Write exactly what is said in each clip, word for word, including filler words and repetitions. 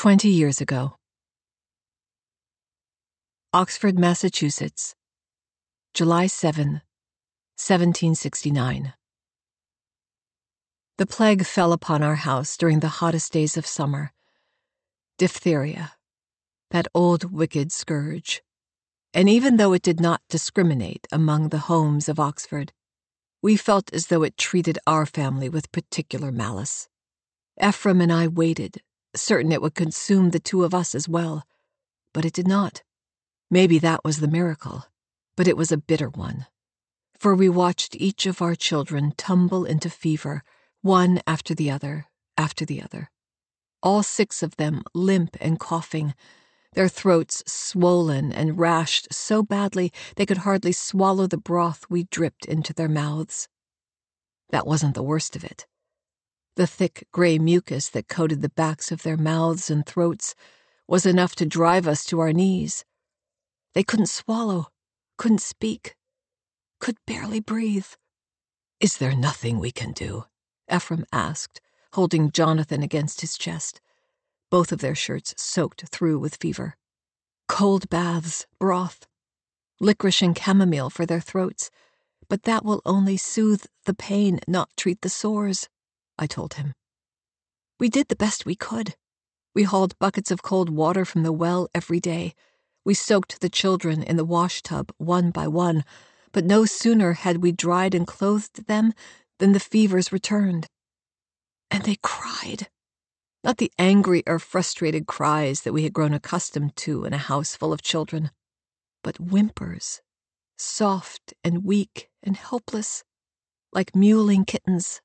Twenty years ago. Oxford, Massachusetts, July seventh, seventeen sixty-nine. The plague fell upon our house during the hottest days of summer. Diphtheria, that old wicked scourge. And even though it did not discriminate among the homes of Oxford, we felt as though it treated our family with particular malice. Ephraim and I waited, certain it would consume the two of us as well. But it did not. Maybe that was the miracle, but it was a bitter one. For we watched each of our children tumble into fever, one after the other, after the other. All six of them limp and coughing, their throats swollen and rashed so badly they could hardly swallow the broth we dripped into their mouths. That wasn't the worst of it. The thick gray mucus that coated the backs of their mouths and throats was enough to drive us to our knees. They couldn't swallow, couldn't speak, could barely breathe. "Is there nothing we can do?" Ephraim asked, holding Jonathan against his chest, both of their shirts soaked through with fever. "Cold baths, broth, licorice and chamomile for their throats, but that will only soothe the pain, not treat the sores," I told him. We did the best we could. We hauled buckets of cold water from the well every day. We soaked the children in the wash tub one by one, but no sooner had we dried and clothed them than the fevers returned. And they cried. Not the angry or frustrated cries that we had grown accustomed to in a house full of children, but whimpers, soft and weak and helpless, like mewling kittens.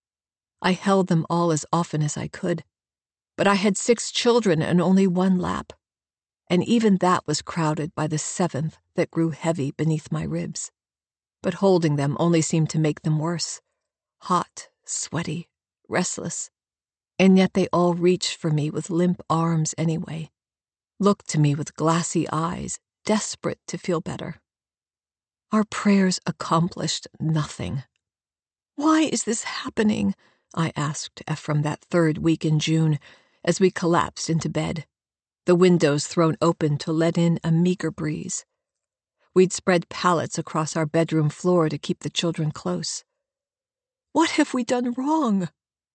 I held them all as often as I could, but I had six children and only one lap, and even that was crowded by the seventh that grew heavy beneath my ribs. But holding them only seemed to make them worse, hot, sweaty, restless. And yet they all reached for me with limp arms anyway, looked to me with glassy eyes, desperate to feel better. Our prayers accomplished nothing. "Why is this happening?" I asked Ephraim that third week in June, as we collapsed into bed, the windows thrown open to let in a meager breeze. We'd spread pallets across our bedroom floor to keep the children close. "What have we done wrong?"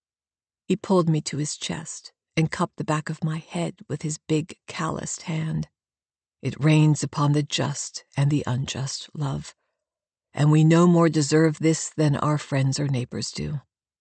He pulled me to his chest and cupped the back of my head with his big, calloused hand. "It rains upon the just and the unjust, love, and we no more deserve this than our friends or neighbors do."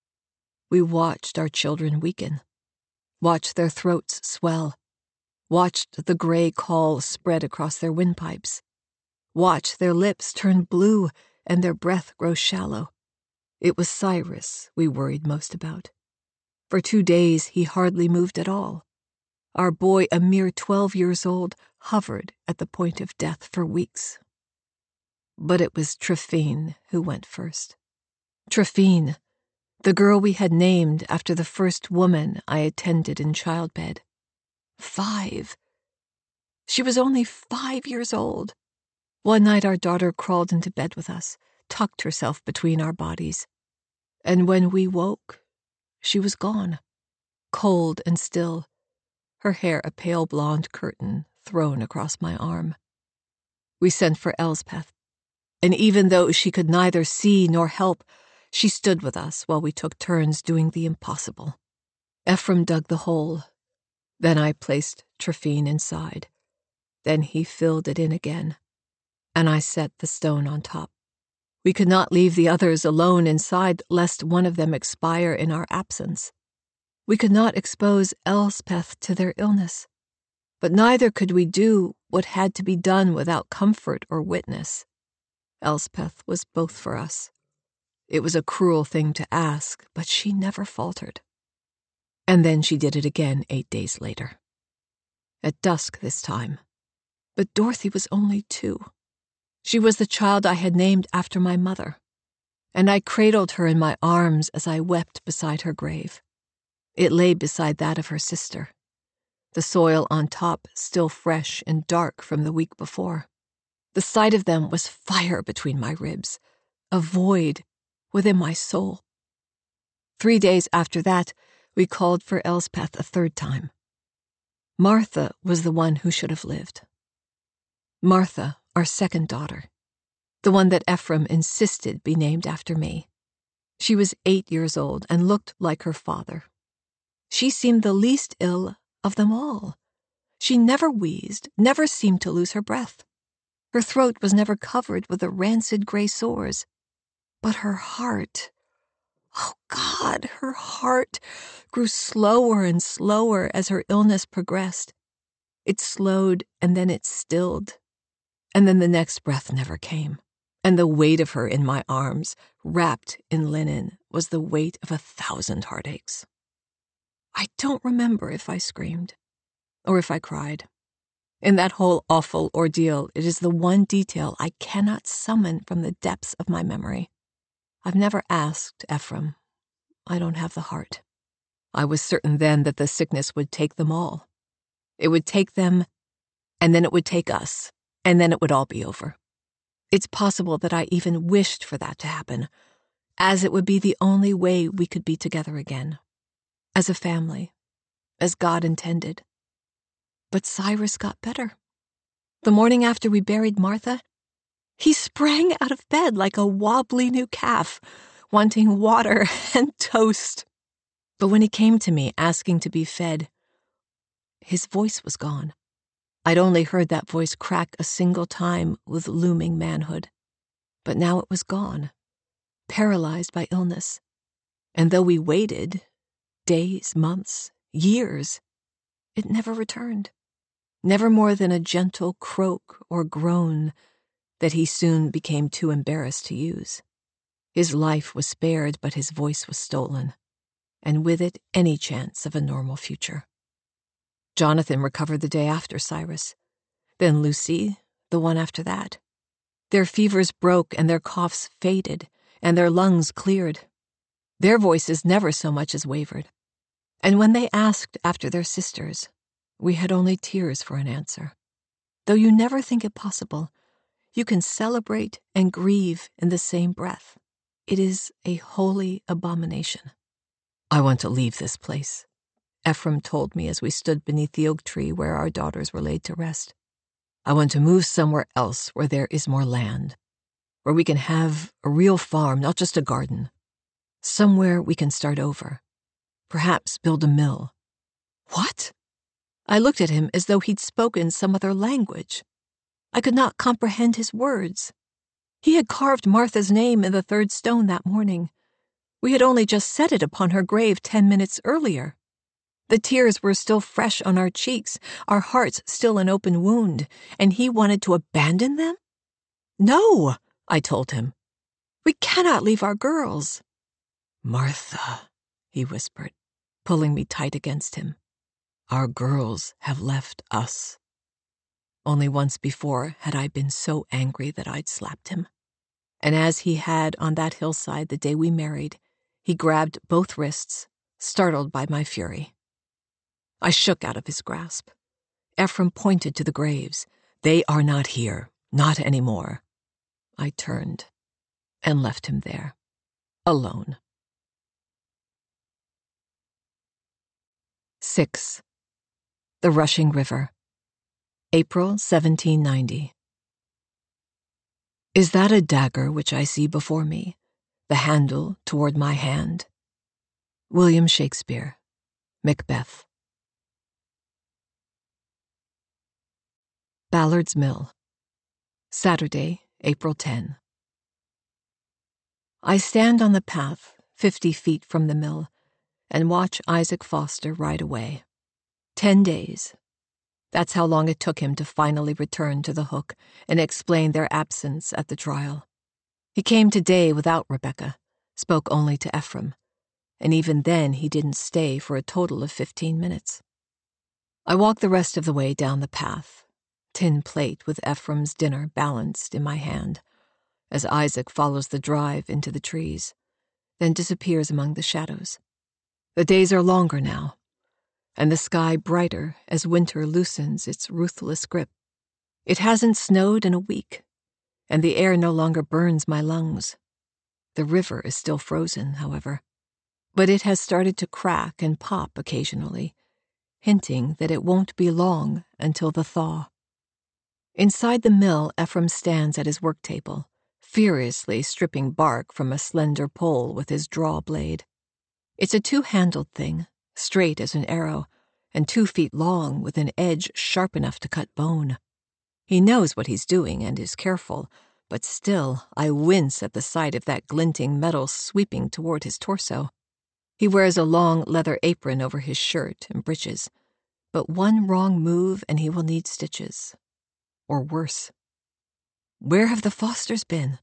We watched our children weaken, watched their throats swell, watched the gray caul spread across their windpipes, watched their lips turn blue and their breath grow shallow. It was Cyrus we worried most about. For two days he hardly moved at all. Our boy, a mere twelve years old, hovered at the point of death for weeks. But it was Tryphene who went first. Tryphene, the girl we had named after the first woman I attended in childbed. Five. She was only five years old. One night our daughter crawled into bed with us, tucked herself between our bodies. And when we woke, she was gone, cold and still, her hair a pale blonde curtain thrown across my arm. We sent for Elspeth, and even though she could neither see nor help, she stood with us while we took turns doing the impossible. Ephraim dug the hole. Then I placed Tryphene inside. Then he filled it in again, and I set the stone on top. We could not leave the others alone inside lest one of them expire in our absence. We could not expose Elspeth to their illness, but neither could we do what had to be done without comfort or witness. Elspeth was both for us. It was a cruel thing to ask, but she never faltered. And then she did it again eight days later. At dusk this time. But Dorothy was only two. She was the child I had named after my mother, and I cradled her in my arms as I wept beside her grave. It lay beside that of her sister, the soil on top still fresh and dark from the week before. The sight of them was fire between my ribs, a void within my soul. Three days after that, we called for Elspeth a third time. Martha was the one who should have lived. Martha, our second daughter, the one that Ephraim insisted be named after me. She was eight years old and looked like her father. She seemed the least ill of them all. She never wheezed, never seemed to lose her breath. Her throat was never covered with the rancid gray sores. But her heart, oh God, her heart grew slower and slower as her illness progressed. It slowed and then it stilled. And then the next breath never came. And the weight of her in my arms, wrapped in linen, was the weight of a thousand heartaches. I don't remember if I screamed or if I cried. In that whole awful ordeal, it is the one detail I cannot summon from the depths of my memory. I've never asked Ephraim. I don't have the heart. I was certain then that the sickness would take them all. It would take them, and then it would take us, and then it would all be over. It's possible that I even wished for that to happen, as it would be the only way we could be together again, as a family, as God intended. But Cyrus got better. The morning after we buried Martha, he sprang out of bed like a wobbly new calf, wanting water and toast. But when he came to me asking to be fed, his voice was gone. I'd only heard that voice crack a single time with looming manhood. But now it was gone, paralyzed by illness. And though we waited, days, months, years, it never returned. Never more than a gentle croak or groan that he soon became too embarrassed to use. His life was spared, but his voice was stolen, and with it any chance of a normal future. Jonathan recovered the day after Cyrus, then Lucy, the one after that. Their fevers broke and their coughs faded, and their lungs cleared. Their voices never so much as wavered. And when they asked after their sisters, we had only tears for an answer. Though you never think it possible, you can celebrate and grieve in the same breath. It is a holy abomination. I want to leave this place, Ephraim told me as we stood beneath the oak tree where our daughters were laid to rest. I want to move somewhere else where there is more land, where we can have a real farm, not just a garden. Somewhere we can start over. Perhaps build a mill. What? I looked at him as though he'd spoken some other language. I could not comprehend his words. He had carved Martha's name in the third stone that morning. We had only just set it upon her grave ten minutes earlier. The tears were still fresh on our cheeks, our hearts still an open wound, and he wanted to abandon them? No, I told him. We cannot leave our girls. Martha, he whispered, pulling me tight against him. Our girls have left us. Only once before had I been so angry that I'd slapped him. And as he had on that hillside the day we married, he grabbed both wrists, startled by my fury. I shook out of his grasp. Ephraim pointed to the graves. They are not here, not anymore. I turned and left him there, alone. Six. The Rushing River, April seventeen ninety. Is that a dagger which I see before me, the handle toward my hand? William Shakespeare, Macbeth. Ballard's Mill, Saturday, April tenth. I stand on the path, fifty feet from the mill, and watch Isaac Foster ride away. Ten days. That's how long it took him to finally return to the Hook and explain their absence at the trial. He came today without Rebecca, spoke only to Ephraim, and even then he didn't stay for a total of fifteen minutes. I walk the rest of the way down the path, tin plate with Ephraim's dinner balanced in my hand, as Isaac follows the drive into the trees, then disappears among the shadows. The days are longer now, and the sky brighter as winter loosens its ruthless grip. It hasn't snowed in a week, and the air no longer burns my lungs. The river is still frozen, however, but it has started to crack and pop occasionally, hinting that it won't be long until the thaw. Inside the mill, Ephraim stands at his work table, furiously stripping bark from a slender pole with his draw blade. It's a two-handled thing, straight as an arrow, and two feet long with an edge sharp enough to cut bone. He knows what he's doing and is careful, but still I wince at the sight of that glinting metal sweeping toward his torso. He wears a long leather apron over his shirt and breeches, but one wrong move and he will need stitches. Or worse. "Where have the Fosters been?"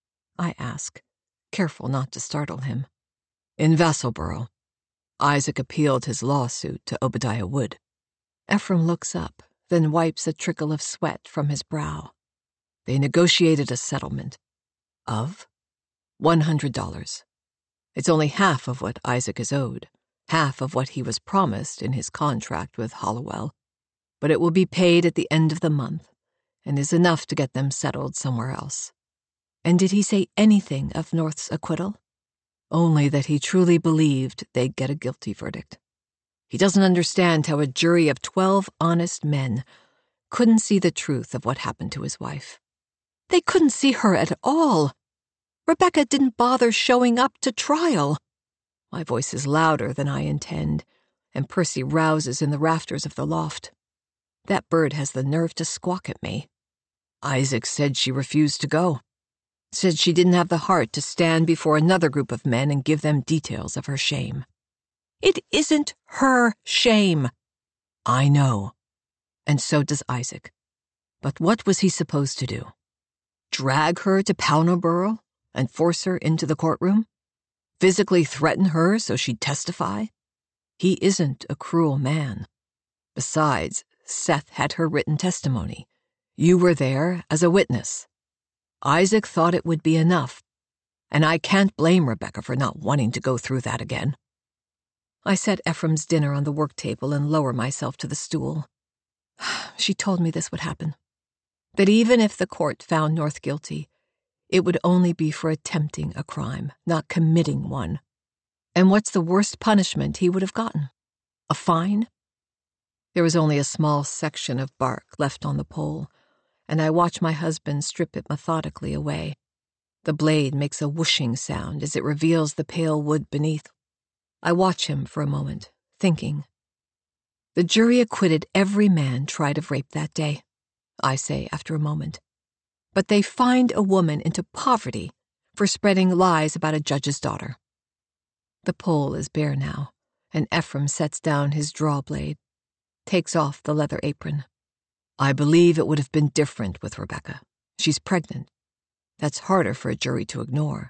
I ask, careful not to startle him. "In Vassalboro. Isaac appealed his lawsuit to Obadiah Wood." Ephraim looks up, then wipes a trickle of sweat from his brow. "They negotiated a settlement. Of? One hundred dollars. It's only half of what Isaac is owed, half of what he was promised in his contract with Hollowell, but it will be paid at the end of the month, and is enough to get them settled somewhere else." "And did he say anything of North's acquittal?" "Only that he truly believed they'd get a guilty verdict. He doesn't understand how a jury of twelve honest men couldn't see the truth of what happened to his wife." "They couldn't see her at all. Rebecca didn't bother showing up to trial." My voice is louder than I intend, and Percy rouses in the rafters of the loft. That bird has the nerve to squawk at me. "Isaac said she refused to go. Said she didn't have the heart to stand before another group of men and give them details of her shame." "It isn't her shame." "I know. And so does Isaac. But what was he supposed to do? Drag her to Pownoborough and force her into the courtroom? Physically threaten her so she'd testify? He isn't a cruel man. Besides, Seth had her written testimony. You were there as a witness. Isaac thought it would be enough, and I can't blame Rebecca for not wanting to go through that again." I set Ephraim's dinner on the work table and lower myself to the stool. She told me this would happen. That even if the court found North guilty, it would only be for attempting a crime, not committing one. And what's the worst punishment he would have gotten? A fine? There was only a small section of bark left on the pole, and I watch my husband strip it methodically away. The blade makes a whooshing sound as it reveals the pale wood beneath. I watch him for a moment, thinking. "The jury acquitted every man tried of rape that day," I say after a moment. "But they fined a woman into poverty for spreading lies about a judge's daughter." The pole is bare now, and Ephraim sets down his draw blade, takes off the leather apron. "I believe it would have been different with Rebecca. She's pregnant. That's harder for a jury to ignore."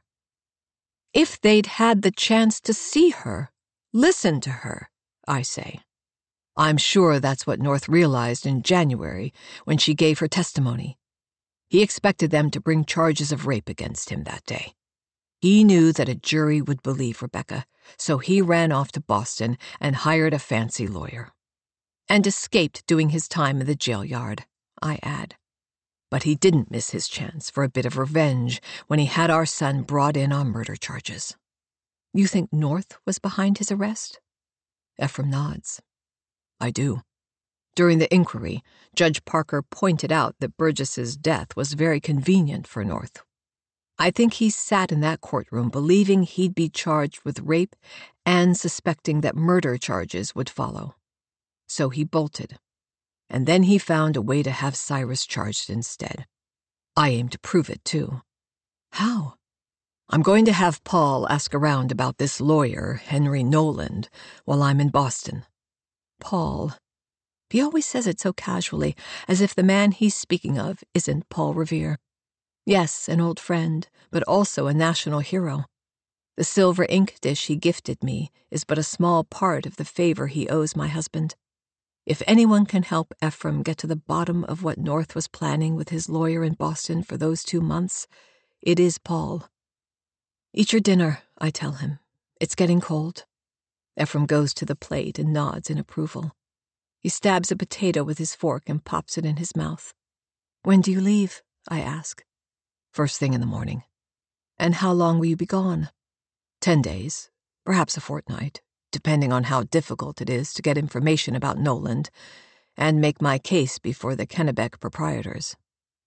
"If they'd had the chance to see her, listen to her," I say. "I'm sure that's what North realized in January when she gave her testimony. He expected them to bring charges of rape against him that day. He knew that a jury would believe Rebecca, so he ran off to Boston and hired a fancy lawyer. And escaped doing his time in the jail yard," I add. "But he didn't miss his chance for a bit of revenge when he had our son brought in on murder charges." "You think North was behind his arrest?" Ephraim nods. "I do. During the inquiry, Judge Parker pointed out that Burgess's death was very convenient for North. I think he sat in that courtroom believing he'd be charged with rape and suspecting that murder charges would follow. So he bolted. And then he found a way to have Cyrus charged instead. I aim to prove it, too." "How?" "I'm going to have Paul ask around about this lawyer, Henry Noland, while I'm in Boston." Paul. He always says it so casually, as if the man he's speaking of isn't Paul Revere. Yes, an old friend, but also a national hero. The silver ink dish he gifted me is but a small part of the favor he owes my husband. If anyone can help Ephraim get to the bottom of what North was planning with his lawyer in Boston for those two months, it is Paul. "Eat your dinner," I tell him. "It's getting cold." Ephraim goes to the plate and nods in approval. He stabs a potato with his fork and pops it in his mouth. "When do you leave?" I ask. "First thing in the morning." "And how long will you be gone?" Ten days, perhaps a fortnight. depending on how difficult it is to get information about Noland, and make my case before the Kennebec proprietors.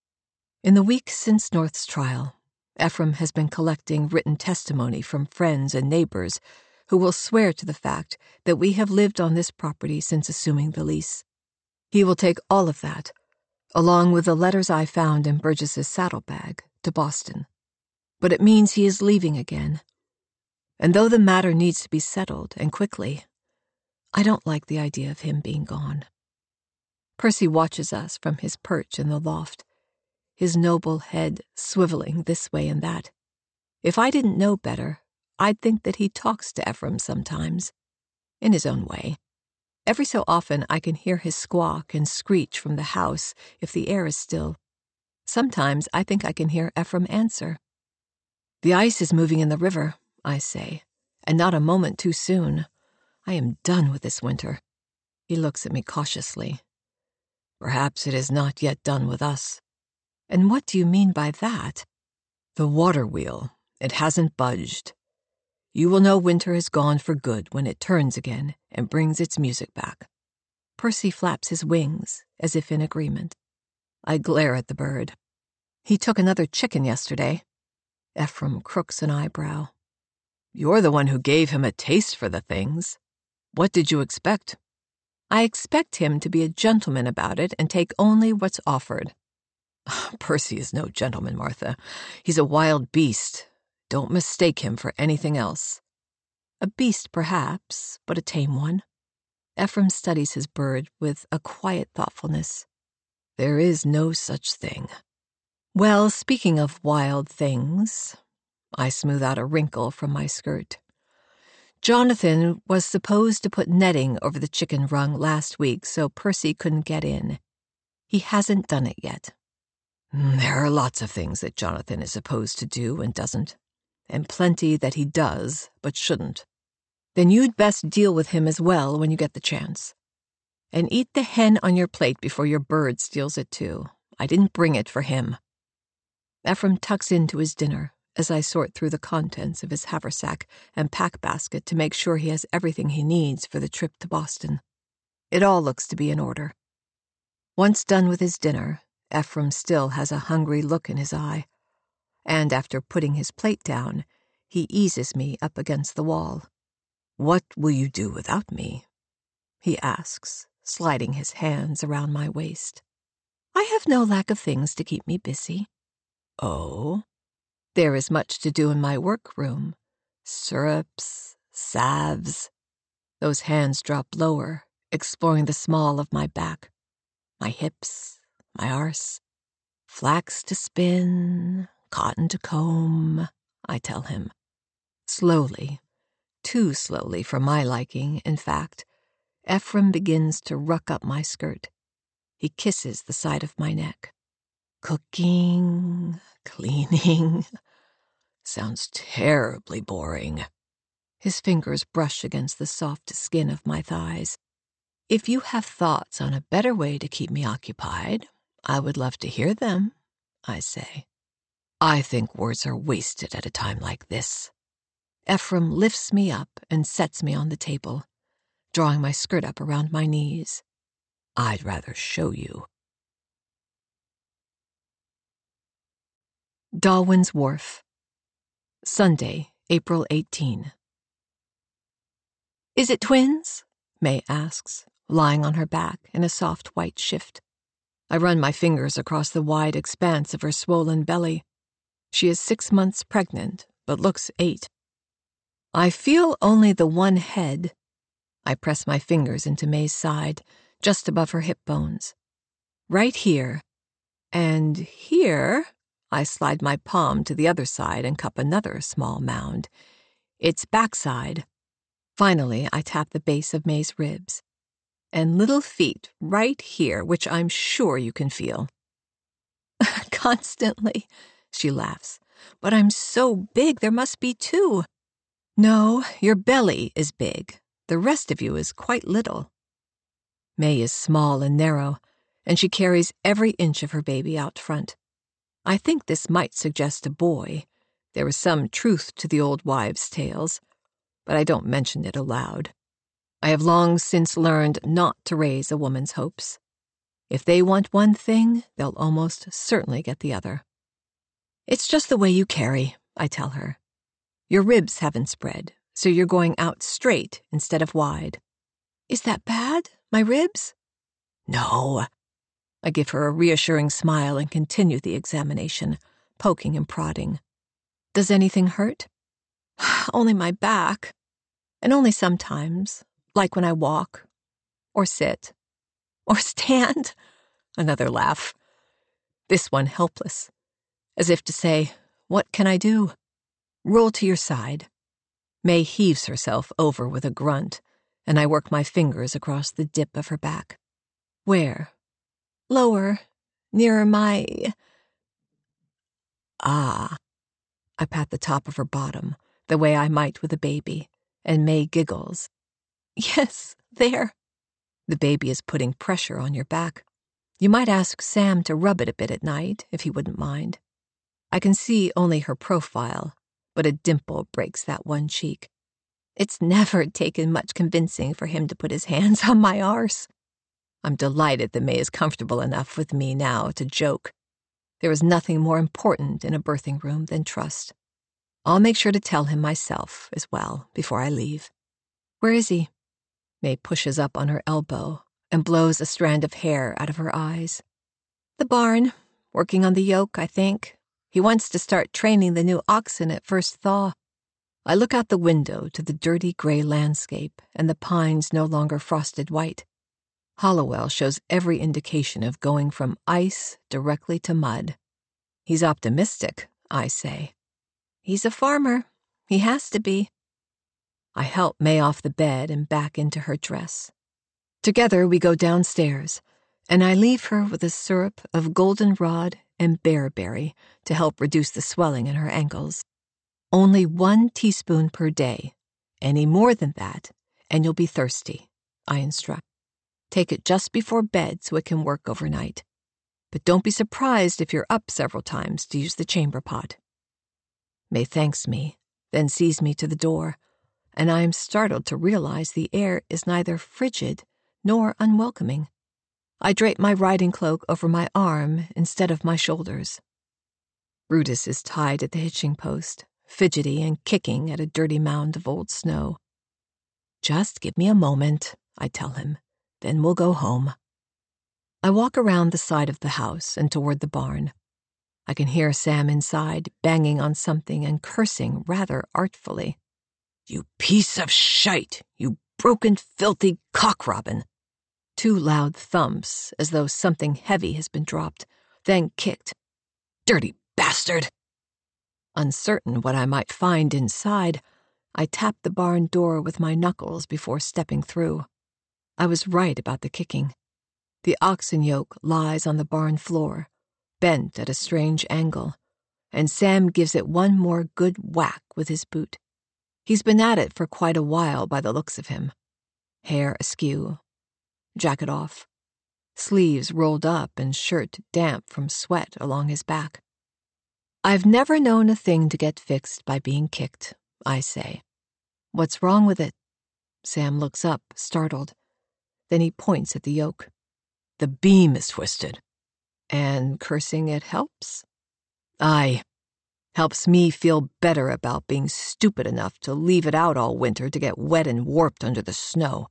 In the week since North's trial, Ephraim has been collecting written testimony from friends and neighbors who will swear to the fact that we have lived on this property since assuming the lease. He will take all of that, along with the letters I found in Burgess's saddlebag, to Boston. But it means he is leaving again. And though the matter needs to be settled, and quickly, I don't like the idea of him being gone. Percy watches us from his perch in the loft, his noble head swiveling this way and that. If I didn't know better, I'd think that he talks to Ephraim sometimes, in his own way. Every so often I can hear his squawk and screech from the house if the air is still. Sometimes I think I can hear Ephraim answer. "The ice is moving in the river," I say, "and not a moment too soon. I am done with this winter." He looks at me cautiously. "Perhaps it is not yet done with us." "And what do you mean by that?" "The water wheel. It hasn't budged. You will know winter has gone for good when it turns again and brings its music back." Percy flaps his wings, as if in agreement. I glare at the bird. "He took another chicken yesterday." Ephraim crooks an eyebrow. "You're the one who gave him a taste for the things. What did you expect?" "I expect him to be a gentleman about it and take only what's offered." "Percy is no gentleman, Martha. He's a wild beast. Don't mistake him for anything else." "A beast, perhaps, but a tame one." Ephraim studies his bird with a quiet thoughtfulness. "There is no such thing." "Well, speaking of wild things," I smooth out a wrinkle from my skirt. "Jonathan was supposed to put netting over the chicken rung last week so Percy couldn't get in. He hasn't done it yet." "There are lots of things that Jonathan is supposed to do and doesn't, and plenty that he does but shouldn't." "Then you'd best deal with him as well when you get the chance. And eat the hen on your plate before your bird steals it too. I didn't bring it for him." Ephraim tucks into his dinner as I sort through the contents of his haversack and pack basket to make sure he has everything he needs for the trip to Boston. It all looks to be in order. Once done with his dinner, Ephraim still has a hungry look in his eye, and after putting his plate down, he eases me up against the wall. "What will you do without me?" he asks, sliding his hands around my waist. "I have no lack of things to keep me busy." "Oh?" "There is much to do in my workroom. Syrups, salves." Those hands drop lower, exploring the small of my back, my hips, my arse. "Flax to spin, cotton to comb," I tell him. Slowly, too slowly for my liking, in fact, Ephraim begins to ruck up my skirt. He kisses the side of my neck. "Cooking, cleaning. Sounds terribly boring." His fingers brush against the soft skin of my thighs. "If you have thoughts on a better way to keep me occupied, I would love to hear them," I say. "I think words are wasted at a time like this." Ephraim lifts me up and sets me on the table, drawing my skirt up around my knees. "I'd rather show you." Darwin's Wharf, Sunday, April eighteenth. "Is it twins?" May asks, lying on her back in a soft white shift. I run my fingers across the wide expanse of her swollen belly. She is six months pregnant, but looks eight. "I feel only the one head." I press my fingers into May's side, just above her hip bones. "Right here. And here," I slide my palm to the other side and cup another small mound. "It's backside." Finally, I tap the base of May's ribs. "And little feet right here, which I'm sure you can feel." "Constantly," she laughs. "But I'm so big there must be two." "No, your belly is big. The rest of you is quite little." May is small and narrow, and she carries every inch of her baby out front. I think this might suggest a boy. There is some truth to the old wives' tales, but I don't mention it aloud. I have long since learned not to raise a woman's hopes. If they want one thing, they'll almost certainly get the other. It's just the way you carry, I tell her. Your ribs haven't spread, so you're going out straight instead of wide. Is that bad, my ribs? No. I give her a reassuring smile and continue the examination, poking and prodding. Does anything hurt? Only my back. And only sometimes, like when I walk, or sit, or stand. Another laugh. This one helpless, as if to say, what can I do? Roll to your side. May heaves herself over with a grunt, and I work my fingers across the dip of her back. Where? Lower, nearer my... Ah. I pat the top of her bottom, the way I might with a baby, and May giggles. Yes, there. The baby is putting pressure on your back. You might ask Sam to rub it a bit at night, if he wouldn't mind. I can see only her profile, but a dimple breaks that one cheek. It's never taken much convincing for him to put his hands on my arse. I'm delighted that May is comfortable enough with me now to joke. There is nothing more important in a birthing room than trust. I'll make sure to tell him myself as well before I leave. Where is he? May pushes up on her elbow and blows a strand of hair out of her eyes. The barn, working on the yoke, I think. He wants to start training the new oxen at first thaw. I look out the window to the dirty gray landscape and the pines no longer frosted white. Hollowell shows every indication of going from ice directly to mud. He's optimistic, I say. He's a farmer. He has to be. I help May off the bed and back into her dress. Together we go downstairs, and I leave her with a syrup of goldenrod and bearberry to help reduce the swelling in her ankles. Only one teaspoon per day. Any more than that, and you'll be thirsty, I instruct. Take it just before bed so it can work overnight. But don't be surprised if you're up several times to use the chamber pot. May thanks me, then sees me to the door, and I am startled to realize the air is neither frigid nor unwelcoming. I drape my riding cloak over my arm instead of my shoulders. Brutus is tied at the hitching post, fidgety and kicking at a dirty mound of old snow. Just give me a moment, I tell him. Then we'll go home. I walk around the side of the house and toward the barn. I can hear Sam inside, banging on something and cursing rather artfully. You piece of shite! You broken, filthy cock-robin! Two loud thumps, as though something heavy has been dropped, then kicked. Dirty bastard! Uncertain what I might find inside, I tap the barn door with my knuckles before stepping through. I was right about the kicking. The oxen yoke lies on the barn floor, bent at a strange angle, and Sam gives it one more good whack with his boot. He's been at it for quite a while by the looks of him. Hair askew, jacket off, sleeves rolled up and shirt damp from sweat along his back. I've never known a thing to get fixed by being kicked, I say. What's wrong with it? Sam looks up, startled. Then he points at the yoke. The beam is twisted. And cursing it helps? Aye. Helps me feel better about being stupid enough to leave it out all winter to get wet and warped under the snow.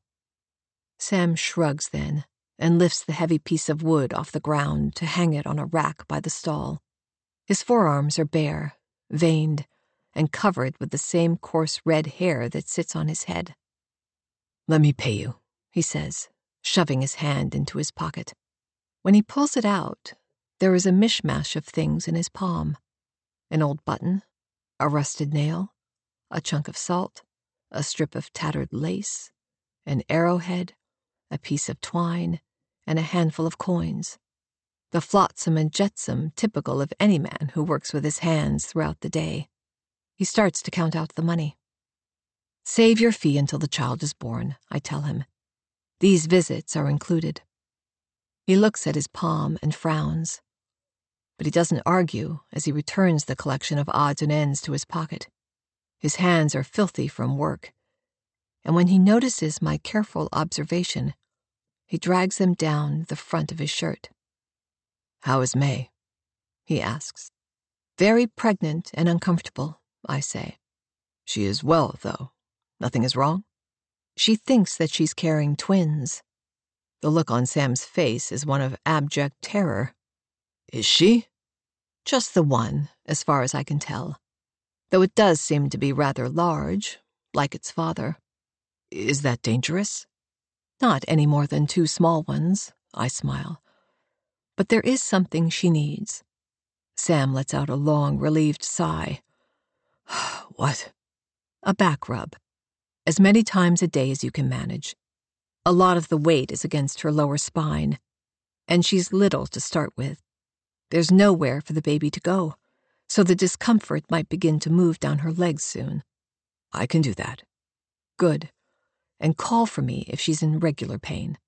Sam shrugs then, and lifts the heavy piece of wood off the ground to hang it on a rack by the stall. His forearms are bare, veined, and covered with the same coarse red hair that sits on his head. Let me pay you, he says, shoving his hand into his pocket. When he pulls it out, there is a mishmash of things in his palm. An old button, a rusted nail, a chunk of salt, a strip of tattered lace, an arrowhead, a piece of twine, and a handful of coins. The flotsam and jetsam typical of any man who works with his hands throughout the day. He starts to count out the money. Save your fee until the child is born, I tell him. These visits are included. He looks at his palm and frowns, but he doesn't argue as he returns the collection of odds and ends to his pocket. His hands are filthy from work, and when he notices my careful observation, he drags them down the front of his shirt. "How is May?" he asks. "Very pregnant and uncomfortable," I say. "She is well, though. Nothing is wrong?" "She thinks that she's carrying twins." The look on Sam's face is one of abject terror. "Is she?" "Just the one, as far as I can tell. Though it does seem to be rather large, like its father." "Is that dangerous?" "Not any more than two small ones," I smile. "But there is something she needs." Sam lets out a long, relieved sigh. "What?" "A back rub. As many times a day as you can manage. A lot of the weight is against her lower spine, and she's little to start with. There's nowhere for the baby to go, so the discomfort might begin to move down her legs soon." "I can do that." "Good. And call for me if she's in regular pain."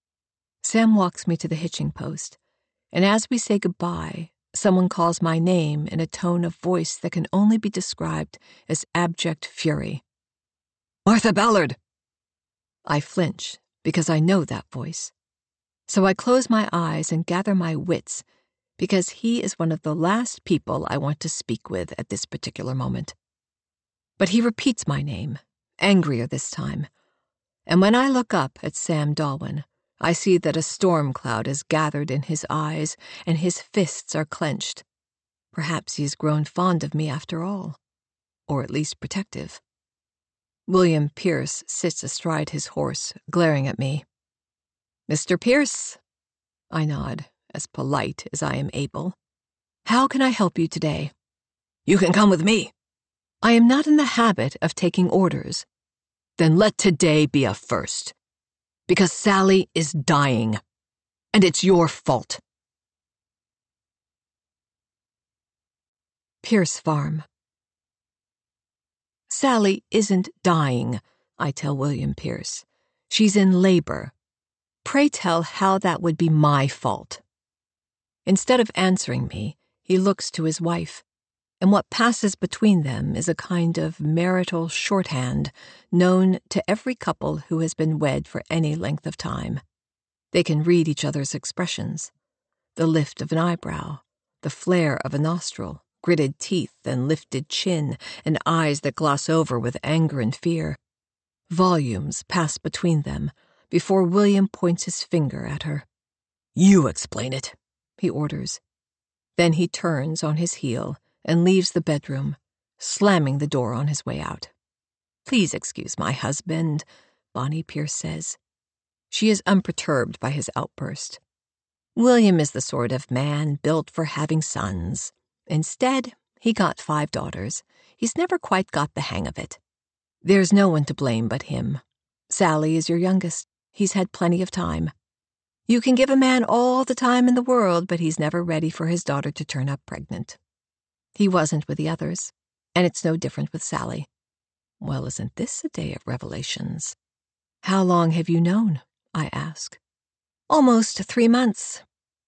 Sam walks me to the hitching post, and as we say goodbye, someone calls my name in a tone of voice that can only be described as abject fury. "Martha Ballard!" I flinch because I know that voice. So I close my eyes and gather my wits because he is one of the last people I want to speak with at this particular moment. But he repeats my name, angrier this time, and when I look up at Sam Dalwyn, I see that a storm cloud has gathered in his eyes and his fists are clenched. Perhaps he has grown fond of me after all, or at least protective. William Pierce sits astride his horse, glaring at me. "Mister Pierce." I nod, as polite as I am able. "How can I help you today?" "You can come with me." "I am not in the habit of taking orders." "Then let today be a first. Because Sally is dying, and it's your fault." Pierce Farm. "Sally isn't dying," I tell William Pierce. "She's in labor. Pray tell how that would be my fault." Instead of answering me, he looks to his wife, and what passes between them is a kind of marital shorthand known to every couple who has been wed for any length of time. They can read each other's expressions: the lift of an eyebrow, the flare of a nostril, gritted teeth and lifted chin, and eyes that gloss over with anger and fear. Volumes pass between them before William points his finger at her. "You explain it," he orders. Then he turns on his heel and leaves the bedroom, slamming the door on his way out. "Please excuse my husband," Bonnie Pierce says. She is unperturbed by his outburst. William is the sort of man built for having sons. Instead, he got five daughters. He's never quite got the hang of it. There's no one to blame but him. Sally is your youngest. He's had plenty of time. You can give a man all the time in the world, but he's never ready for his daughter to turn up pregnant. He wasn't with the others, and it's no different with Sally. Well, isn't this a day of revelations? "How long have you known?" I ask. "Almost three months.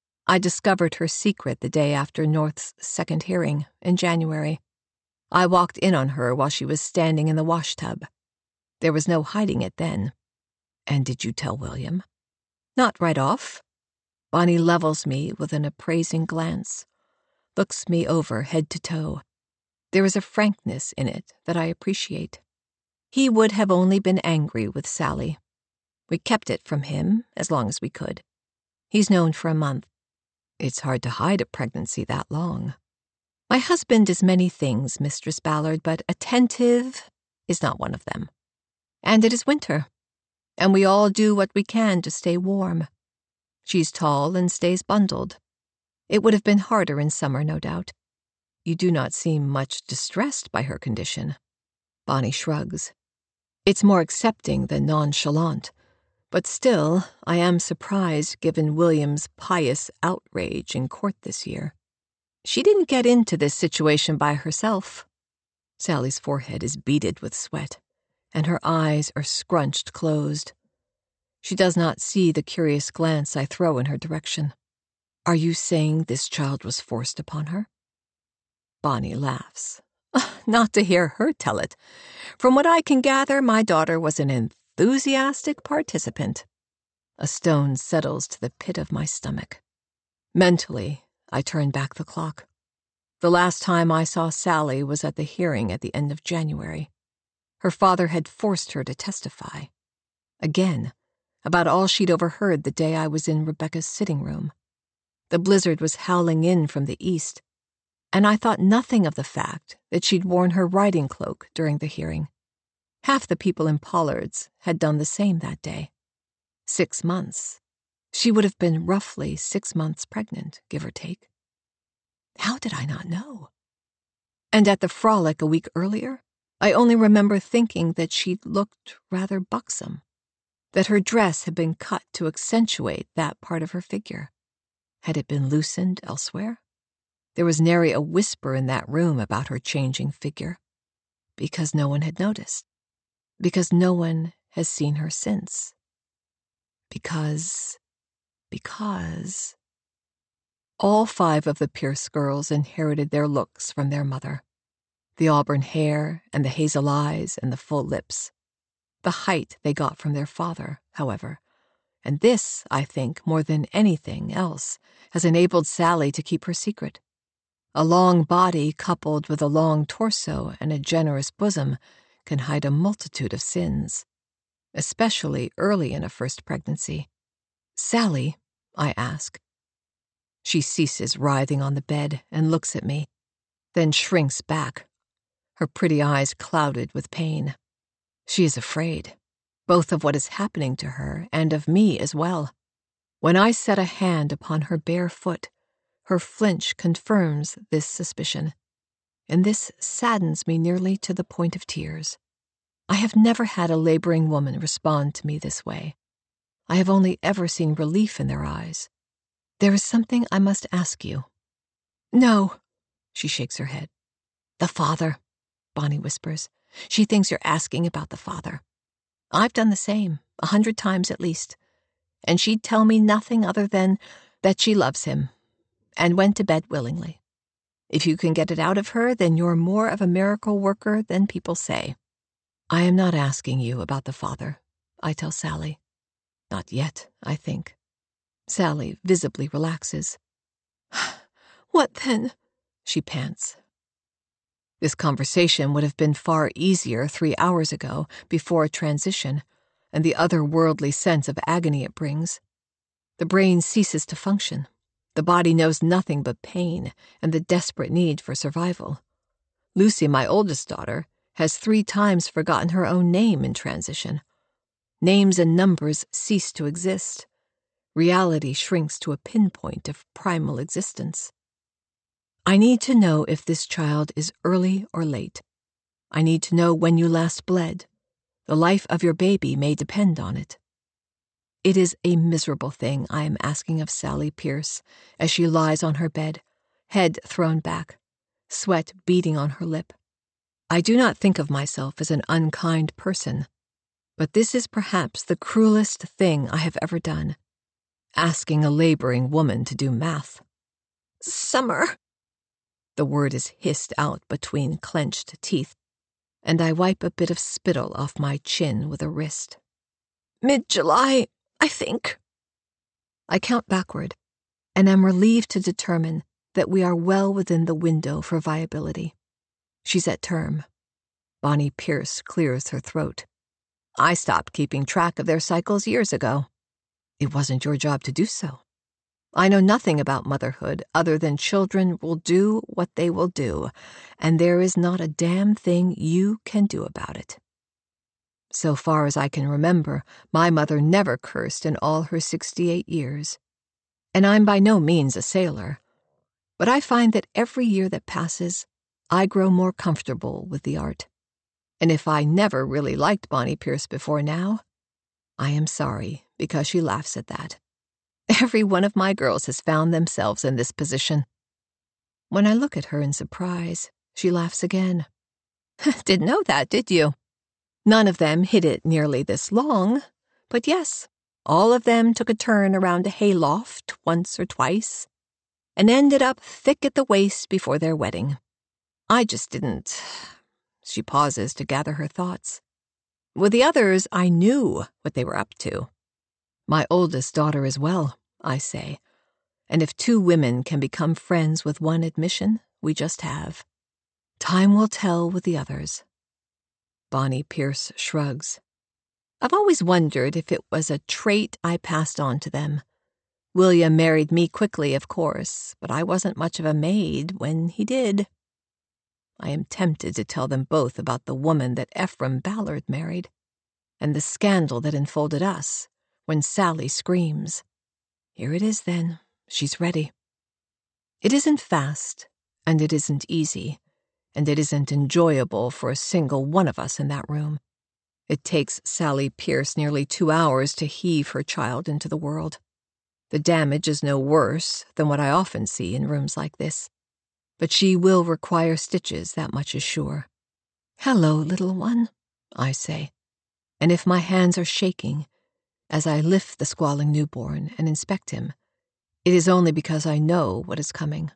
I discovered her secret the day after North's second hearing, in January. I walked in on her while she was standing in the washtub. There was no hiding it then." "And did you tell William?" "Not right off." Bonnie levels me with an appraising glance, looks me over head to toe. There is a frankness in it that I appreciate. He would have only been angry with Sally. We kept it from him as long as we could. He's known for a month. It's hard to hide a pregnancy that long. My husband is many things, Mistress Ballard, but attentive is not one of them. And it is winter, and we all do what we can to stay warm. She's tall and stays bundled. It would have been harder in summer, no doubt. You do not seem much distressed by her condition." Bonnie shrugs. "It's more accepting than nonchalant. But still, I am surprised given William's pious outrage in court this year. She didn't get into this situation by herself." Sally's forehead is beaded with sweat, and her eyes are scrunched closed. She does not see the curious glance I throw in her direction. "Are you saying this child was forced upon her?" Bonnie laughs. Not to hear her tell it. From what I can gather, my daughter was an enthusiastic participant. A stone settles to the pit of my stomach. Mentally, I turn back the clock. The last time I saw Sally was at the hearing at the end of January. Her father had forced her to testify. Again, about all she'd overheard the day I was in Rebecca's sitting room. The blizzard was howling in from the east, and I thought nothing of the fact that she'd worn her riding cloak during the hearing. Half the people in Pollard's had done the same that day. Six months. She would have been roughly six months pregnant, give or take. How did I not know? And at the frolic a week earlier, I only remember thinking that she'd looked rather buxom, that her dress had been cut to accentuate that part of her figure. Had it been loosened elsewhere? There was nary a whisper in that room about her changing figure, because no one had noticed, because no one has seen her since, because, because... All five of the Pierce girls inherited their looks from their mother. The auburn hair and the hazel eyes and the full lips. The height they got from their father, however, and this, I think, more than anything else, has enabled Sally to keep her secret. A long body coupled with a long torso and a generous bosom can hide a multitude of sins, especially early in a first pregnancy. Sally, I ask. She ceases writhing on the bed and looks at me, then shrinks back, her pretty eyes clouded with pain. She is afraid, both of what is happening to her and of me as well. When I set a hand upon her bare foot, her flinch confirms this suspicion, and this saddens me nearly to the point of tears. I have never had a laboring woman respond to me this way. I have only ever seen relief in their eyes. There is something I must ask you. No, she shakes her head. The father, Bonnie whispers. She thinks you're asking about the father. I've done the same, a hundred times at least, and she'd tell me nothing other than that she loves him, and went to bed willingly. If you can get it out of her, then you're more of a miracle worker than people say. I am not asking you about the father, I tell Sally. Not yet, I think. Sally visibly relaxes. What then? She pants. This conversation would have been far easier three hours ago, before transition, and the otherworldly sense of agony it brings. The brain ceases to function. The body knows nothing but pain and the desperate need for survival. Lucy, my oldest daughter, has three times forgotten her own name in transition. Names and numbers cease to exist. Reality shrinks to a pinpoint of primal existence. I need to know if this child is early or late. I need to know when you last bled. The life of your baby may depend on it. It is a miserable thing I am asking of Sally Pierce as she lies on her bed, head thrown back, sweat beading on her lip. I do not think of myself as an unkind person, but this is perhaps the cruelest thing I have ever done, asking a laboring woman to do math. Summer. The word is hissed out between clenched teeth, and I wipe a bit of spittle off my chin with a wrist. Mid-July, I think. I count backward, and am relieved to determine that we are well within the window for viability. She's at term. Bonnie Pierce clears her throat. I stopped keeping track of their cycles years ago. It wasn't your job to do so. I know nothing about motherhood other than children will do what they will do, and there is not a damn thing you can do about it. So far as I can remember, my mother never cursed in all her sixty-eight years. And I'm by no means a sailor, but I find that every year that passes, I grow more comfortable with the art. And if I never really liked Bonnie Pierce before now, I am sorry because she laughs at that. Every one of my girls has found themselves in this position. When I look at her in surprise, she laughs again. Didn't know that, did you? None of them hid it nearly this long, but yes, all of them took a turn around a hayloft once or twice, and ended up thick at the waist before their wedding. I just didn't. She pauses to gather her thoughts. With the others, I knew what they were up to. My oldest daughter as well, I say. And if two women can become friends with one admission, we just have. Time will tell with the others. Bonnie Pierce shrugs. I've always wondered if it was a trait I passed on to them. William married me quickly, of course, but I wasn't much of a maid when he did. I am tempted to tell them both about the woman that Ephraim Ballard married, and the scandal that enfolded us when Sally screams. Here it is, then. She's ready. It isn't fast, and it isn't easy, and it isn't enjoyable for a single one of us in that room. It takes Sally Pierce nearly two hours to heave her child into the world. The damage is no worse than what I often see in rooms like this, but she will require stitches, that much is sure. Hello, little one, I say, and if my hands are shaking, as I lift the squalling newborn and inspect him, it is only because I know what is coming.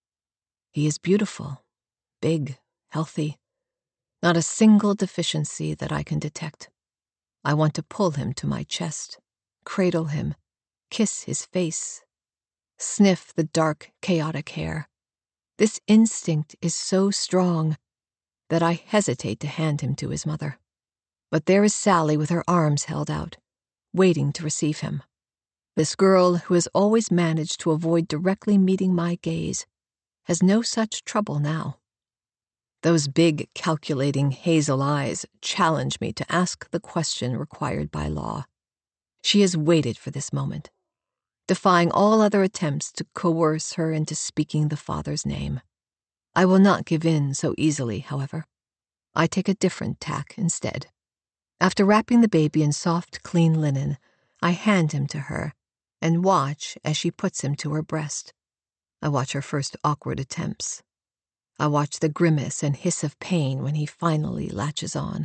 He is beautiful, big, healthy, not a single deficiency that I can detect. I want to pull him to my chest, cradle him, kiss his face, sniff the dark, chaotic hair. This instinct is so strong that I hesitate to hand him to his mother. But there is Sally with her arms held out, waiting to receive him. This girl who has always managed to avoid directly meeting my gaze has no such trouble now. Those big, calculating hazel eyes challenge me to ask the question required by law. She has waited for this moment, defying all other attempts to coerce her into speaking the father's name. I will not give in so easily, however. I take a different tack instead. After wrapping the baby in soft, clean linen, I hand him to her and watch as she puts him to her breast. I watch her first awkward attempts. I watch the grimace and hiss of pain when he finally latches on.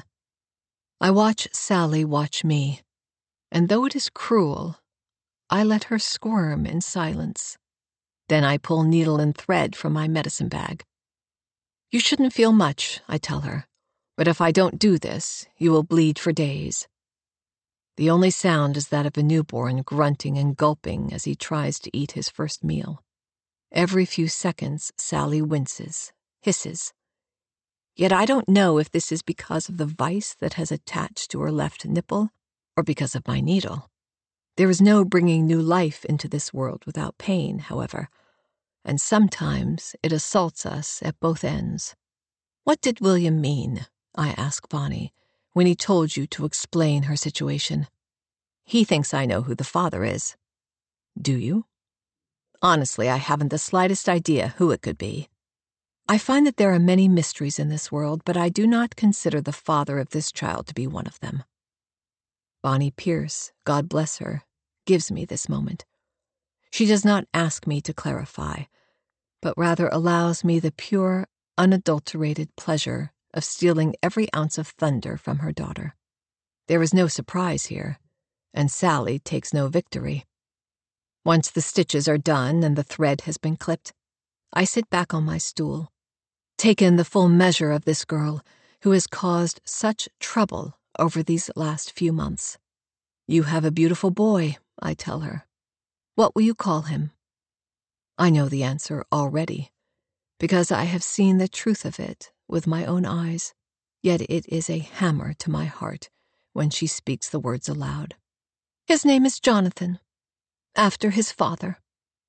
I watch Sally watch me, and though it is cruel, I let her squirm in silence. Then I pull needle and thread from my medicine bag. You shouldn't feel much, I tell her, but if I don't do this, you will bleed for days. The only sound is that of a newborn grunting and gulping as he tries to eat his first meal. Every few seconds, Sally winces, hisses. Yet I don't know if this is because of the vice that has attached to her left nipple or because of my needle. There is no bringing new life into this world without pain, however, and sometimes it assaults us at both ends. What did William mean, I ask Bonnie, when he told you to explain her situation? He thinks I know who the father is. Do you? Honestly, I haven't the slightest idea who it could be. I find that there are many mysteries in this world, but I do not consider the father of this child to be one of them. Bonnie Pierce, God bless her, gives me this moment. She does not ask me to clarify, but rather allows me the pure, unadulterated pleasure of stealing every ounce of thunder from her daughter. There is no surprise here, and Sally takes no victory. Once the stitches are done and the thread has been clipped, I sit back on my stool, take in the full measure of this girl who has caused such trouble over these last few months. You have a beautiful boy, I tell her. What will you call him? I know the answer already, because I have seen the truth of it with my own eyes, yet it is a hammer to my heart when she speaks the words aloud. His name is Jonathan, after his father.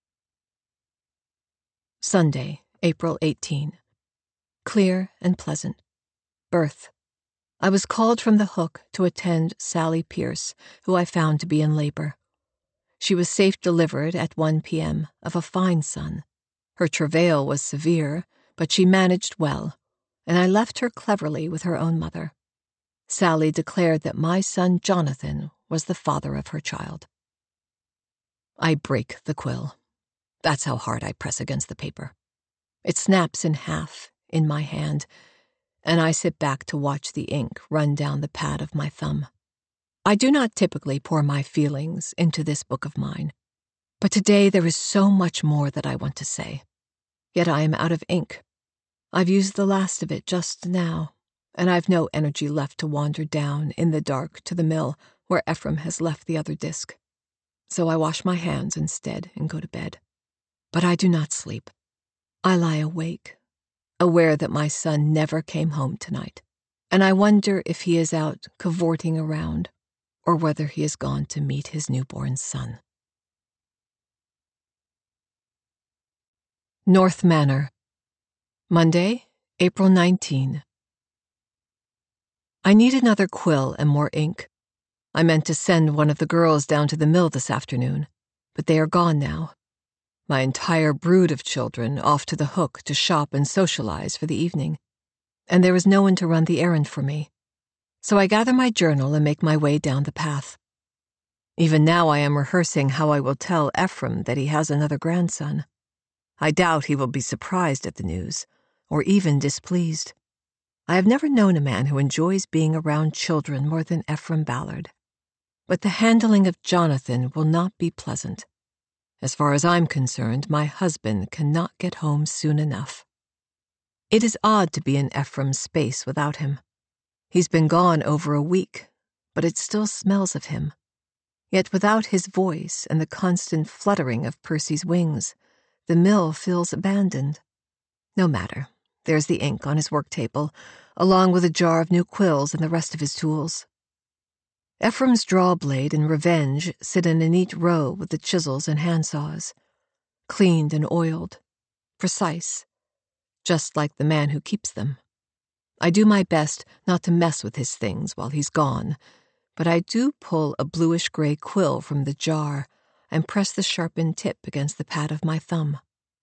Sunday, April eighteenth. Clear and pleasant. Birth. I was called from the Hook to attend Sally Pierce, who I found to be in labor. She was safe delivered at one p.m. of a fine son. Her travail was severe, but she managed well, and I left her cleverly with her own mother. Sally declared that my son Jonathan was the father of her child. I break the quill. That's how hard I press against the paper. It snaps in half in my hand, and I sit back to watch the ink run down the pad of my thumb. I do not typically pour my feelings into this book of mine, but today there is so much more that I want to say. Yet I am out of ink. I've used the last of it just now, and I've no energy left to wander down in the dark to the mill where Ephraim has left the other disc. So I wash my hands instead and go to bed. But I do not sleep. I lie awake, aware that my son never came home tonight, and I wonder if he is out cavorting around or whether he has gone to meet his newborn son. North Manor, Monday, April nineteenth. I need another quill and more ink. I meant to send one of the girls down to the mill this afternoon, but they are gone now. My entire brood of children off to the Hook to shop and socialize for the evening, and there is no one to run the errand for me. So I gather my journal and make my way down the path. Even now I am rehearsing how I will tell Ephraim that he has another grandson. I doubt he will be surprised at the news, or even displeased. I have never known a man who enjoys being around children more than Ephraim Ballard. But the handling of Jonathan will not be pleasant. As far as I'm concerned, my husband cannot get home soon enough. It is odd to be in Ephraim's space without him. He's been gone over a week, but it still smells of him. Yet without his voice and the constant fluttering of Percy's wings, the mill feels abandoned. No matter. There's the ink on his work table, along with a jar of new quills and the rest of his tools. Ephraim's draw blade and revenge sit in a neat row with the chisels and handsaws. Cleaned and oiled. Precise. Just like the man who keeps them. I do my best not to mess with his things while he's gone, but I do pull a bluish-gray quill from the jar and press the sharpened tip against the pad of my thumb.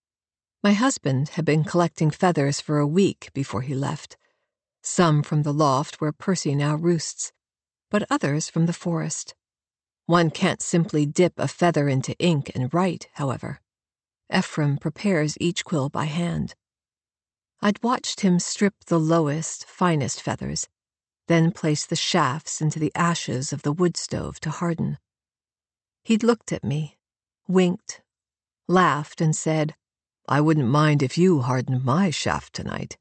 My husband had been collecting feathers for a week before he left, some from the loft where Percy now roosts, but others from the forest. One can't simply dip a feather into ink and write, however. Ephraim prepares each quill by hand. I'd watched him strip the lowest, finest feathers, then place the shafts into the ashes of the wood stove to harden. He'd looked at me, winked, laughed, and said, "I wouldn't mind if you hardened my shaft tonight."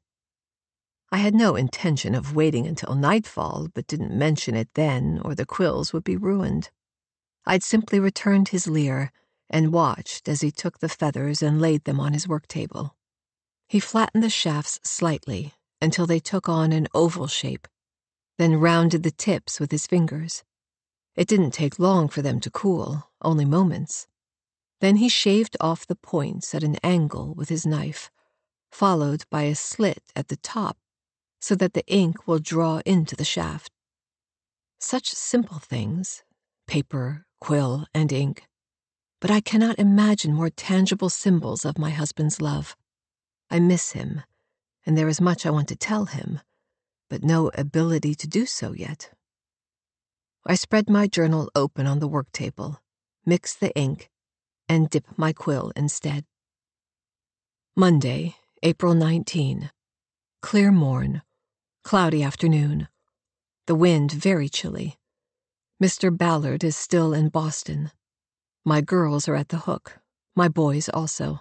I had no intention of waiting until nightfall, but didn't mention it then, or the quills would be ruined. I'd simply returned his leer and watched as he took the feathers and laid them on his work table. He flattened the shafts slightly until they took on an oval shape, then rounded the tips with his fingers. It didn't take long for them to cool, only moments. Then he shaved off the points at an angle with his knife, followed by a slit at the top so that the ink will draw into the shaft. Such simple things, paper, quill, and ink, but I cannot imagine more tangible symbols of my husband's love. I miss him, and there is much I want to tell him, but no ability to do so yet. I spread my journal open on the work table, mix the ink, and dip my quill instead. Monday, April nineteenth. Clear morn. Cloudy afternoon. The wind very chilly. Mister Ballard is still in Boston. My girls are at the Hook, my boys also.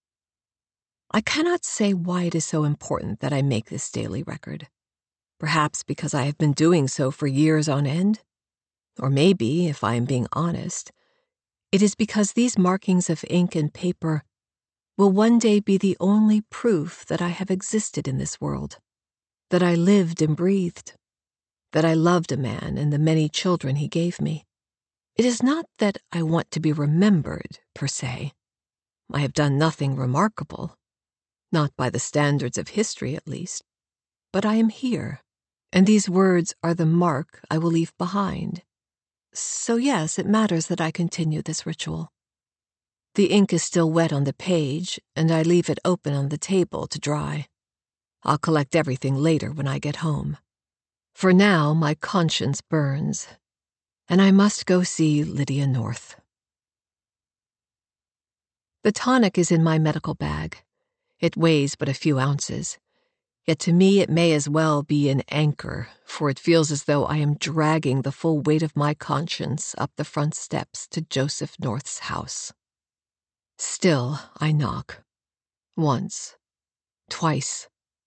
I cannot say why it is so important that I make this daily record. Perhaps because I have been doing so for years on end? Or maybe, if I am being honest, it is because these markings of ink and paper will one day be the only proof that I have existed in this world, that I lived and breathed, that I loved a man and the many children he gave me. It is not that I want to be remembered, per se. I have done nothing remarkable, not by the standards of history at least, but I am here, and these words are the mark I will leave behind. So yes, it matters that I continue this ritual. The ink is still wet on the page, and I leave it open on the table to dry. I'll collect everything later when I get home. For now, my conscience burns, and I must go see Lydia North. The tonic is in my medical bag. It weighs but a few ounces. Yet to me it may as well be an anchor, for it feels as though I am dragging the full weight of my conscience up the front steps to Joseph North's house. Still, I knock. Once. Twice.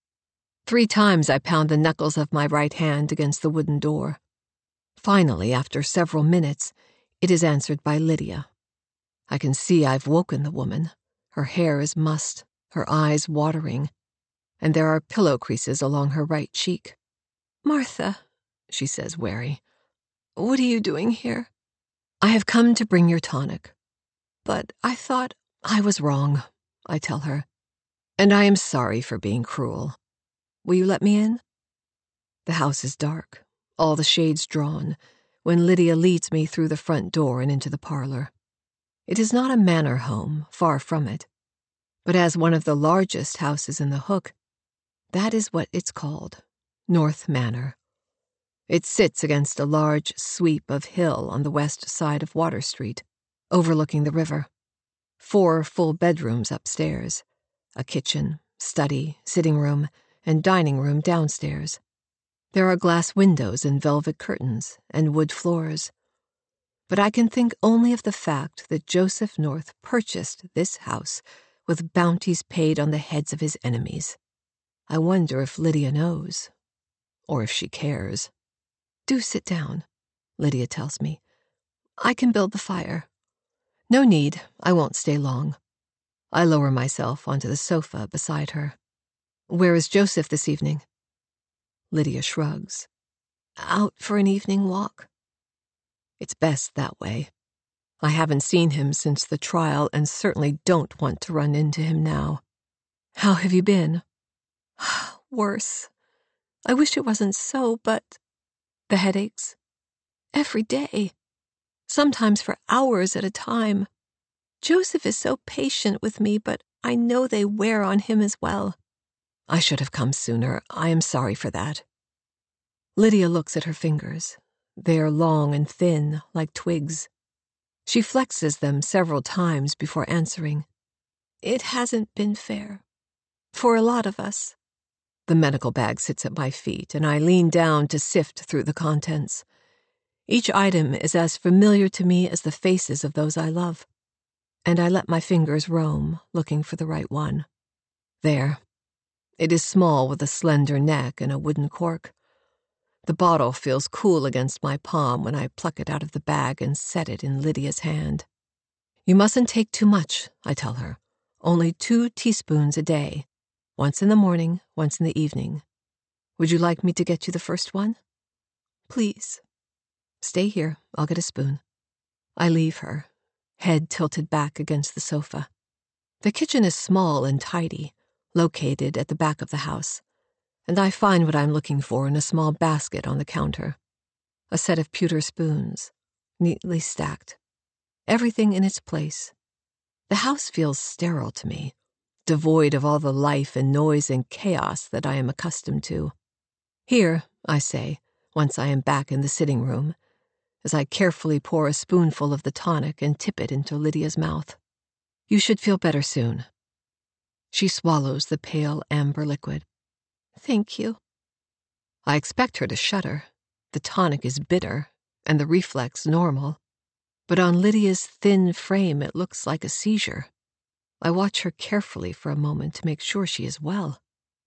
Three times I pound the knuckles of my right hand against the wooden door. Finally, after several minutes, it is answered by Lydia. I can see I've woken the woman. Her hair is mussed, her eyes watering, and there are pillow creases along her right cheek. "Martha," she says, wary, "what are you doing here?" "I have come to bring your tonic." "But I thought—" "I was wrong," I tell her, "and I am sorry for being cruel. Will you let me in?" The house is dark, all the shades drawn, when Lydia leads me through the front door and into the parlor. It is not a manor home, far from it, but as one of the largest houses in the Hook, that is what it's called, North Manor. It sits against a large sweep of hill on the west side of Water Street, overlooking the river. Four full bedrooms upstairs, a kitchen, study, sitting room, and dining room downstairs. There are glass windows and velvet curtains and wood floors. But I can think only of the fact that Joseph North purchased this house with bounties paid on the heads of his enemies. I wonder if Lydia knows, or if she cares. "Do sit down," Lydia tells me. "I can build the fire." "No need, I won't stay long." I lower myself onto the sofa beside her. "Where is Joseph this evening?" Lydia shrugs. "Out for an evening walk." It's best that way. I haven't seen him since the trial and certainly don't want to run into him now. "How have you been?" "Worse. I wish it wasn't so, but—" "The headaches?" "Every day. Sometimes for hours at a time. Joseph is so patient with me, but I know they wear on him as well." "I should have come sooner. I am sorry for that." Lydia looks at her fingers. They are long and thin, like twigs. She flexes them several times before answering. "It hasn't been fair. For a lot of us." The medical bag sits at my feet, and I lean down to sift through the contents. Each item is as familiar to me as the faces of those I love, and I let my fingers roam, looking for the right one. There. It is small with a slender neck and a wooden cork. The bottle feels cool against my palm when I pluck it out of the bag and set it in Lydia's hand. "You mustn't take too much," I tell her. "Only two teaspoons a day. Once in the morning, once in the evening. Would you like me to get you the first one?" "Please." "Stay here. I'll get a spoon." I leave her, head tilted back against the sofa. The kitchen is small and tidy, located at the back of the house, and I find what I'm looking for in a small basket on the counter. A set of pewter spoons, neatly stacked. Everything in its place. The house feels sterile to me, devoid of all the life and noise and chaos that I am accustomed to. "Here," I say, once I am back in the sitting room, as I carefully pour a spoonful of the tonic and tip it into Lydia's mouth. "You should feel better soon." She swallows the pale amber liquid. "Thank you." I expect her to shudder. The tonic is bitter, and the reflex normal. But on Lydia's thin frame it looks like a seizure. I watch her carefully for a moment to make sure she is well.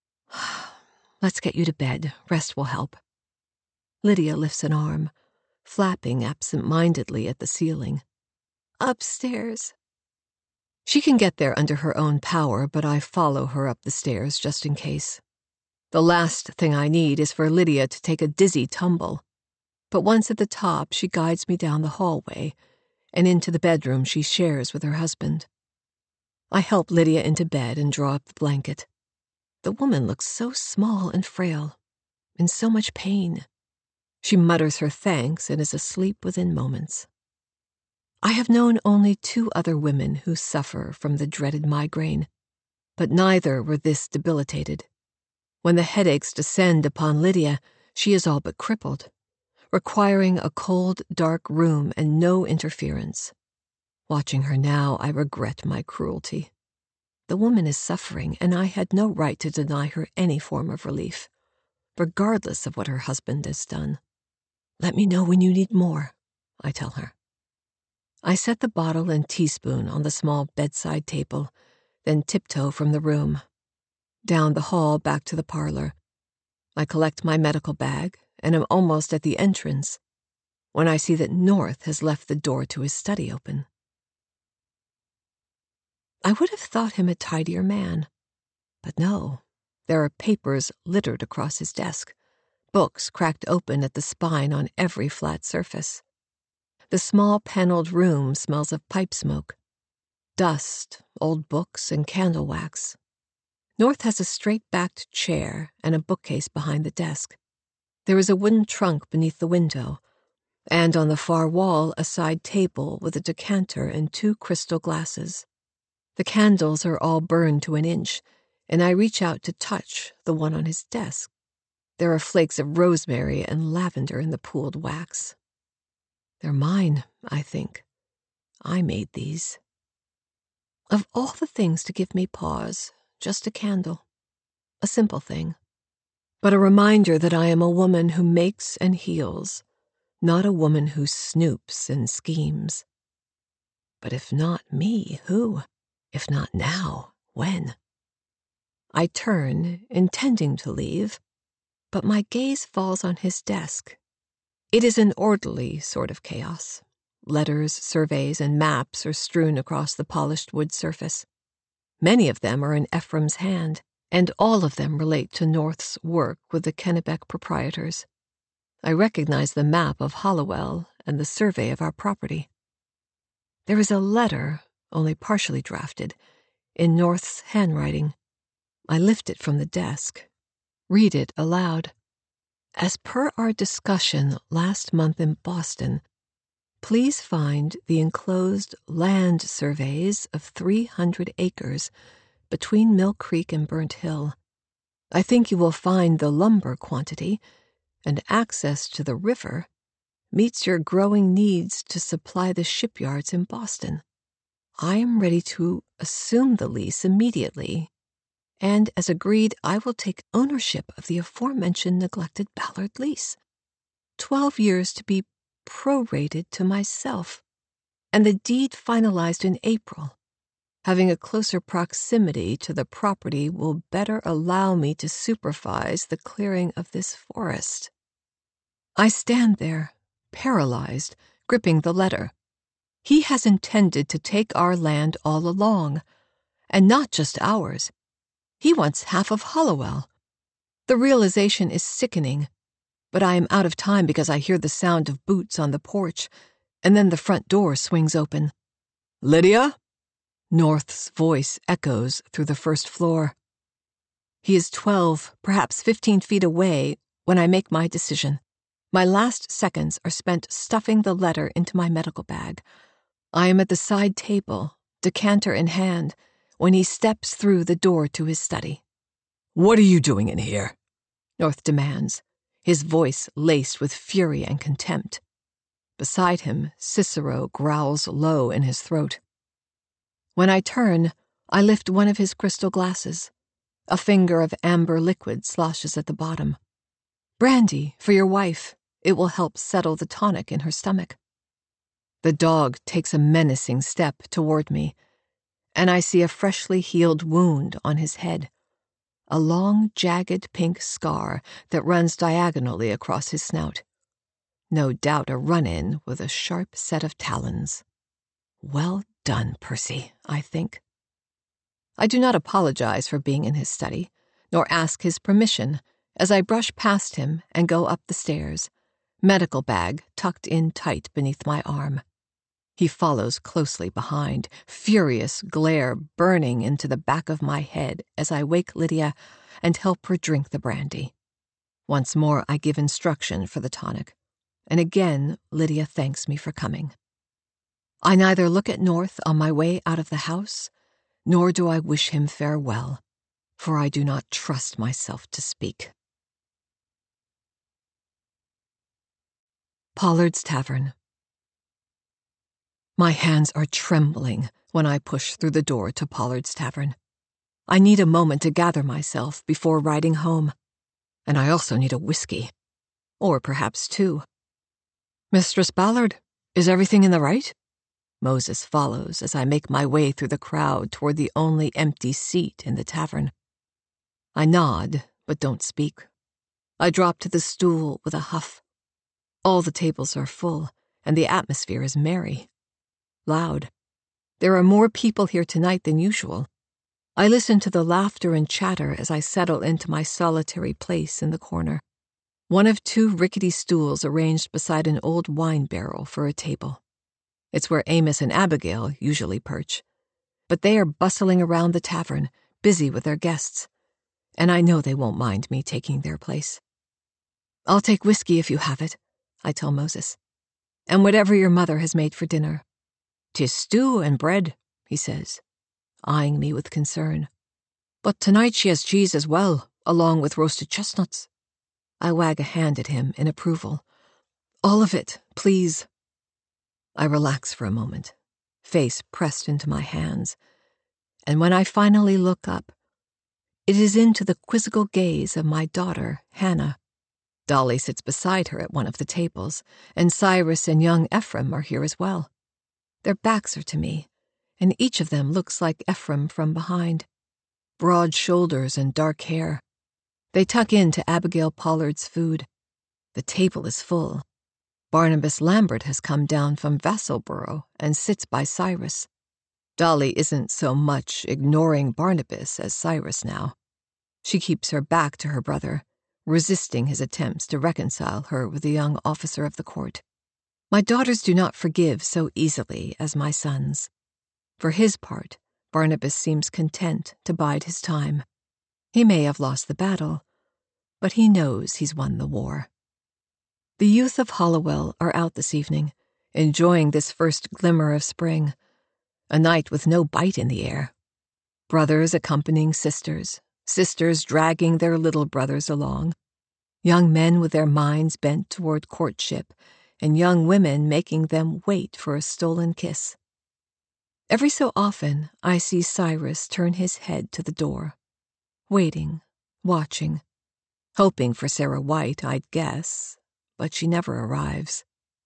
"Let's get you to bed. Rest will help." Lydia lifts an arm, flapping absent-mindedly at the ceiling. "Upstairs." She can get there under her own power, but I follow her up the stairs just in case. The last thing I need is for Lydia to take a dizzy tumble. But once at the top, she guides me down the hallway and into the bedroom she shares with her husband. I help Lydia into bed and draw up the blanket. The woman looks so small and frail, in so much pain. She mutters her thanks and is asleep within moments. I have known only two other women who suffer from the dreaded migraine, but neither were this debilitated. When the headaches descend upon Lydia, she is all but crippled, requiring a cold, dark room and no interference. Watching her now, I regret my cruelty. The woman is suffering, and I had no right to deny her any form of relief, regardless of what her husband has done. "Let me know when you need more," I tell her. I set the bottle and teaspoon on the small bedside table, then tiptoe from the room. Down the hall back to the parlor, I collect my medical bag and am almost at the entrance when I see that North has left the door to his study open. I would have thought him a tidier man, but no, there are papers littered across his desk, books cracked open at the spine on every flat surface. The small paneled room smells of pipe smoke, dust, old books, and candle wax. North has a straight-backed chair and a bookcase behind the desk. There is a wooden trunk beneath the window, and on the far wall a side table with a decanter and two crystal glasses. The candles are all burned to an inch, and I reach out to touch the one on his desk. There are flakes of rosemary and lavender in the pooled wax. They're mine, I think. I made these. Of all the things to give me pause, just a candle. A simple thing. But a reminder that I am a woman who makes and heals, not a woman who snoops and schemes. But if not me, who? If not now, when? I turn, intending to leave, but my gaze falls on his desk. It is an orderly sort of chaos. Letters, surveys, and maps are strewn across the polished wood surface. Many of them are in Ephraim's hand, and all of them relate to North's work with the Kennebec proprietors. I recognize the map of Hollowell and the survey of our property. There is a letter, only partially drafted, in North's handwriting. I lift it from the desk, read it aloud. As per our discussion last month in Boston, please find the enclosed land surveys of three hundred acres between Mill Creek and Burnt Hill. I think you will find the lumber quantity and access to the river meets your growing needs to supply the shipyards in Boston. I am ready to assume the lease immediately, and as agreed, I will take ownership of the aforementioned neglected Ballard lease. Twelve years to be prorated to myself, and the deed finalized in April. Having a closer proximity to the property will better allow me to supervise the clearing of this forest. I stand there, paralyzed, gripping the letter. He has intended to take our land all along, and not just ours. He wants half of Hollowell. The realization is sickening, but I am out of time because I hear the sound of boots on the porch, and then the front door swings open. "Lydia?" North's voice echoes through the first floor. He is twelve, perhaps fifteen feet away when I make my decision. My last seconds are spent stuffing the letter into my medical bag. I am at the side table, decanter in hand, when he steps through the door to his study. "What are you doing in here?" North demands, his voice laced with fury and contempt. Beside him, Cicero growls low in his throat. When I turn, I lift one of his crystal glasses. A finger of amber liquid sloshes at the bottom. "Brandy, for your wife. It will help settle the tonic in her stomach." The dog takes a menacing step toward me, and I see a freshly healed wound on his head, a long, jagged pink scar that runs diagonally across his snout. No doubt a run-in with a sharp set of talons. Well done, Percy, I think. I do not apologize for being in his study, nor ask his permission, as I brush past him and go up the stairs, medical bag tucked in tight beneath my arm. He follows closely behind, furious glare burning into the back of my head as I wake Lydia and help her drink the brandy. Once more I give instruction for the tonic, and again Lydia thanks me for coming. I neither look at North on my way out of the house, nor do I wish him farewell, for I do not trust myself to speak. Pollard's Tavern. My hands are trembling when I push through the door to Pollard's Tavern. I need a moment to gather myself before riding home, and I also need a whiskey, or perhaps two. "Mistress Ballard, is everything in the right?" Moses follows as I make my way through the crowd toward the only empty seat in the tavern. I nod, but don't speak. I drop to the stool with a huff. All the tables are full, and the atmosphere is merry. Loud. There are more people here tonight than usual. I listen to the laughter and chatter as I settle into my solitary place in the corner. One of two rickety stools arranged beside an old wine barrel for a table. It's where Amos and Abigail usually perch. But they are bustling around the tavern, busy with their guests, and I know they won't mind me taking their place. I'll take whiskey if you have it, I tell Moses, and whatever your mother has made for dinner. 'Tis stew and bread, he says, eyeing me with concern. But tonight she has cheese as well, along with roasted chestnuts. I wag a hand at him in approval. All of it, please. I relax for a moment, face pressed into my hands, and when I finally look up, it is into the quizzical gaze of my daughter, Hannah. Dolly sits beside her at one of the tables, and Cyrus and young Ephraim are here as well. Their backs are to me, and each of them looks like Ephraim from behind. Broad shoulders and dark hair. They tuck into Abigail Pollard's food. The table is full. Barnabas Lambert has come down from Vassalboro and sits by Cyrus. Dolly isn't so much ignoring Barnabas as Cyrus now. She keeps her back to her brother, resisting his attempts to reconcile her with the young officer of the court. My daughters do not forgive so easily as my sons. For his part, Barnabas seems content to bide his time. He may have lost the battle, but he knows he's won the war. The youth of Hollowell are out this evening, enjoying this first glimmer of spring, a night with no bite in the air. Brothers accompanying sisters, sisters dragging their little brothers along, young men with their minds bent toward courtship, and young women making them wait for a stolen kiss. Every so often, I see Cyrus turn his head to the door, waiting, watching, hoping for Sarah White, I'd guess, but she never arrives.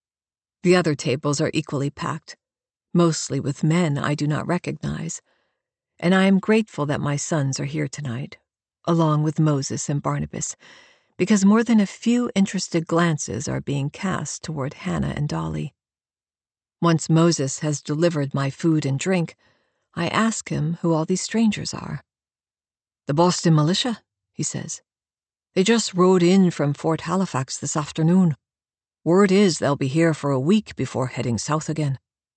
The other tables are equally packed, mostly with men I do not recognize, and I am grateful that my sons are here tonight, along with Moses and Barnabas, because more than a few interested glances are being cast toward Hannah and Dolly. Once Moses has delivered my food and drink, I ask him who all these strangers are. The Boston militia, he says. They just rode in from Fort Halifax this afternoon. Word is they'll be here for a week before heading south again.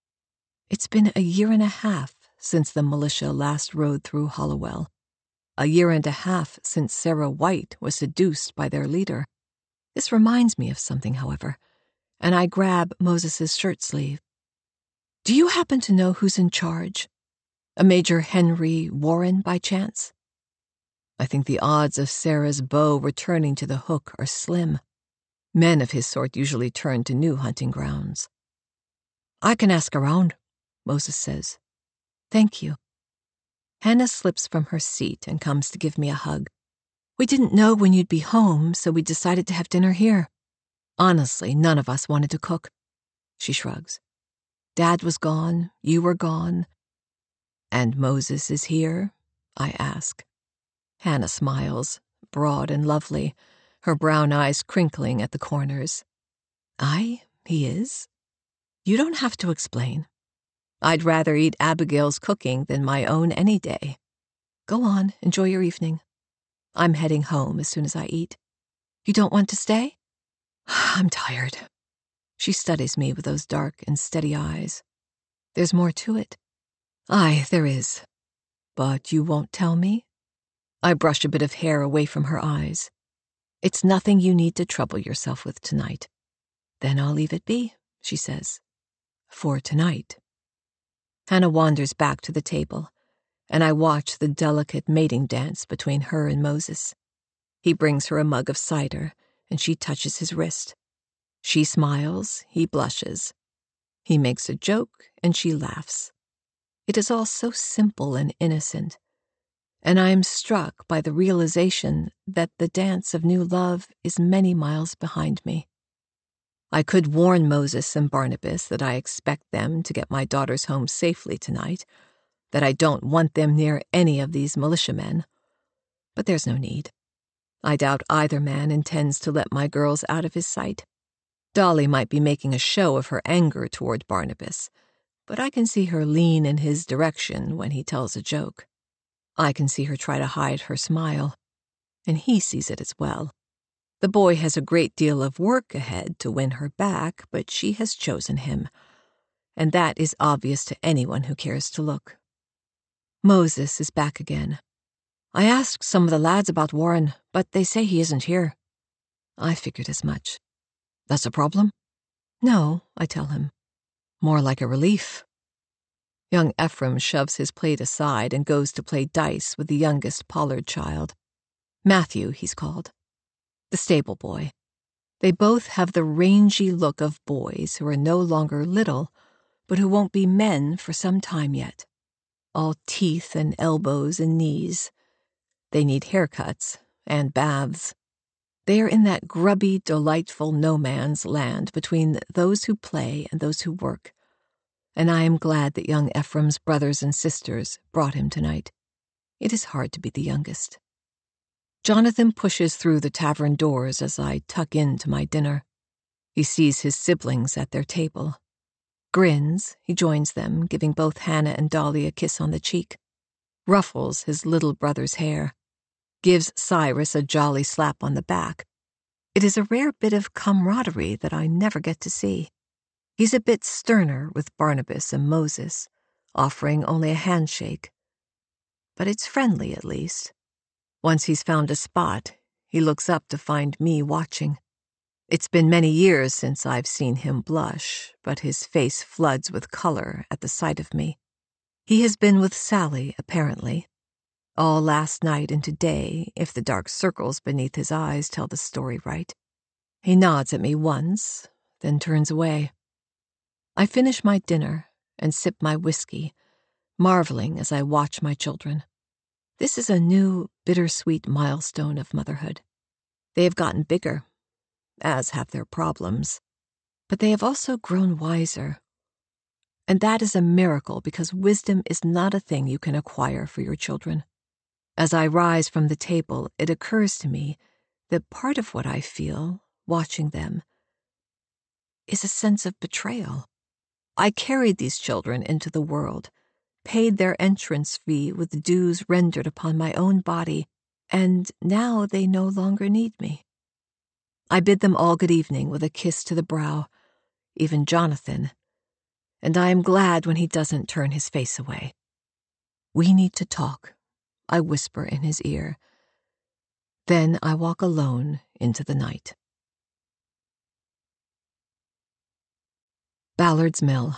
It's been a year and a half since the militia last rode through Hollowell. A year and a half since Sarah White was seduced by their leader. This reminds me of something, however, and I grab Moses's shirt sleeve. Do you happen to know who's in charge? A Major Henry Warren, by chance? I think the odds of Sarah's bow returning to the hook are slim. Men of his sort usually turn to new hunting grounds. I can ask around, Moses says. Thank you. Hannah slips from her seat and comes to give me a hug. We didn't know when you'd be home, so we decided to have dinner here. Honestly, none of us wanted to cook. She shrugs. Dad was gone, you were gone. And Moses is here? I ask. Hannah smiles, broad and lovely, her brown eyes crinkling at the corners. Aye, he is. You don't have to explain. I'd rather eat Abigail's cooking than my own any day. Go on, enjoy your evening. I'm heading home as soon as I eat. You don't want to stay? I'm tired. She studies me with those dark and steady eyes. There's more to it. Aye, there is. But you won't tell me? I brush a bit of hair away from her eyes. It's nothing you need to trouble yourself with tonight. Then I'll leave it be, she says. For tonight. Hannah wanders back to the table, and I watch the delicate mating dance between her and Moses. He brings her a mug of cider, and she touches his wrist. She smiles, he blushes. He makes a joke, and she laughs. It is all so simple and innocent, and I am struck by the realization that the dance of new love is many miles behind me. I could warn Moses and Barnabas that I expect them to get my daughters home safely tonight, that I don't want them near any of these militiamen, but there's no need. I doubt either man intends to let my girls out of his sight. Dolly might be making a show of her anger toward Barnabas, but I can see her lean in his direction when he tells a joke. I can see her try to hide her smile, and he sees it as well. The boy has a great deal of work ahead to win her back, but she has chosen him, and that is obvious to anyone who cares to look. Moses is back again. I asked some of the lads about Warren, but they say he isn't here. I figured as much. That's a problem? No, I tell him. More like a relief. Young Ephraim shoves his plate aside and goes to play dice with the youngest Pollard child. Matthew, he's called. The stable boy. They both have the rangy look of boys who are no longer little, but who won't be men for some time yet. All teeth and elbows and knees. They need haircuts and baths. They are in that grubby, delightful no-man's land between those who play and those who work, and I am glad that young Ephraim's brothers and sisters brought him tonight. It is hard to be the youngest. Jonathan pushes through the tavern doors as I tuck into my dinner. He sees his siblings at their table. Grins, he joins them, giving both Hannah and Dolly a kiss on the cheek. Ruffles his little brother's hair. Gives Cyrus a jolly slap on the back. It is a rare bit of camaraderie that I never get to see. He's a bit sterner with Barnabas and Moses, offering only a handshake. But it's friendly, at least. Once he's found a spot, he looks up to find me watching. It's been many years since I've seen him blush, but his face floods with color at the sight of me. He has been with Sally, apparently. All last night and today, if the dark circles beneath his eyes tell the story right. He nods at me once, then turns away. I finish my dinner and sip my whiskey, marveling as I watch my children. This is a new, bittersweet milestone of motherhood. They have gotten bigger, as have their problems, but they have also grown wiser. And that is a miracle because wisdom is not a thing you can acquire for your children. As I rise from the table, it occurs to me that part of what I feel, watching them, is a sense of betrayal. I carried these children into the world, paid their entrance fee with dues rendered upon my own body, and now they no longer need me. I bid them all good evening with a kiss to the brow, even Jonathan, and I am glad when he doesn't turn his face away. We need to talk, I whisper in his ear. Then I walk alone into the night. Ballard's Mill.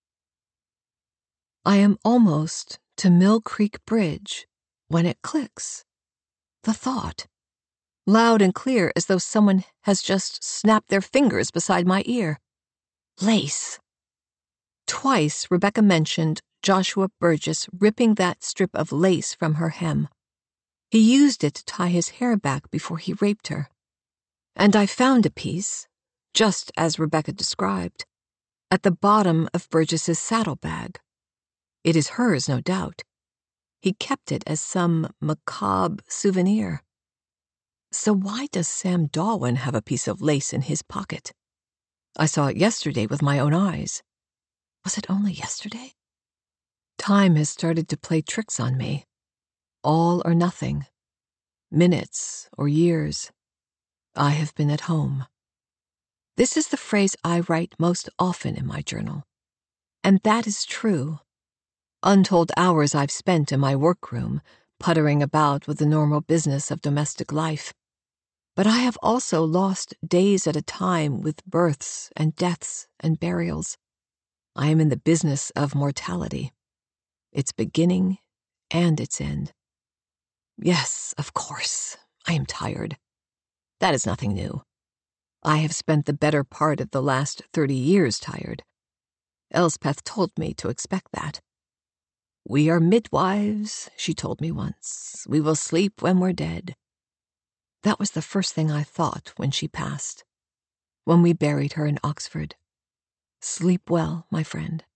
I am almost to Mill Creek Bridge when it clicks. The thought. Loud and clear as though someone has just snapped their fingers beside my ear. Lace. Twice Rebecca mentioned Joshua Burgess ripping that strip of lace from her hem. He used it to tie his hair back before he raped her. And I found a piece, just as Rebecca described, at the bottom of Burgess's saddlebag. It is hers, no doubt. He kept it as some macabre souvenir. So why does Sam Darwin have a piece of lace in his pocket? I saw it yesterday with my own eyes. Was it only yesterday? Time has started to play tricks on me. All or nothing. Minutes or years. I have been at home. This is the phrase I write most often in my journal. And that is true. Untold hours I've spent in my workroom, puttering about with the normal business of domestic life. But I have also lost days at a time with births and deaths and burials. I am in the business of mortality. Its beginning and its end. Yes, of course, I am tired. That is nothing new. I have spent the better part of the last thirty years tired. Elspeth told me to expect that. We are midwives, she told me once. We will sleep when we're dead. That was the first thing I thought when she passed, when we buried her in Oxford. Sleep well, my friend.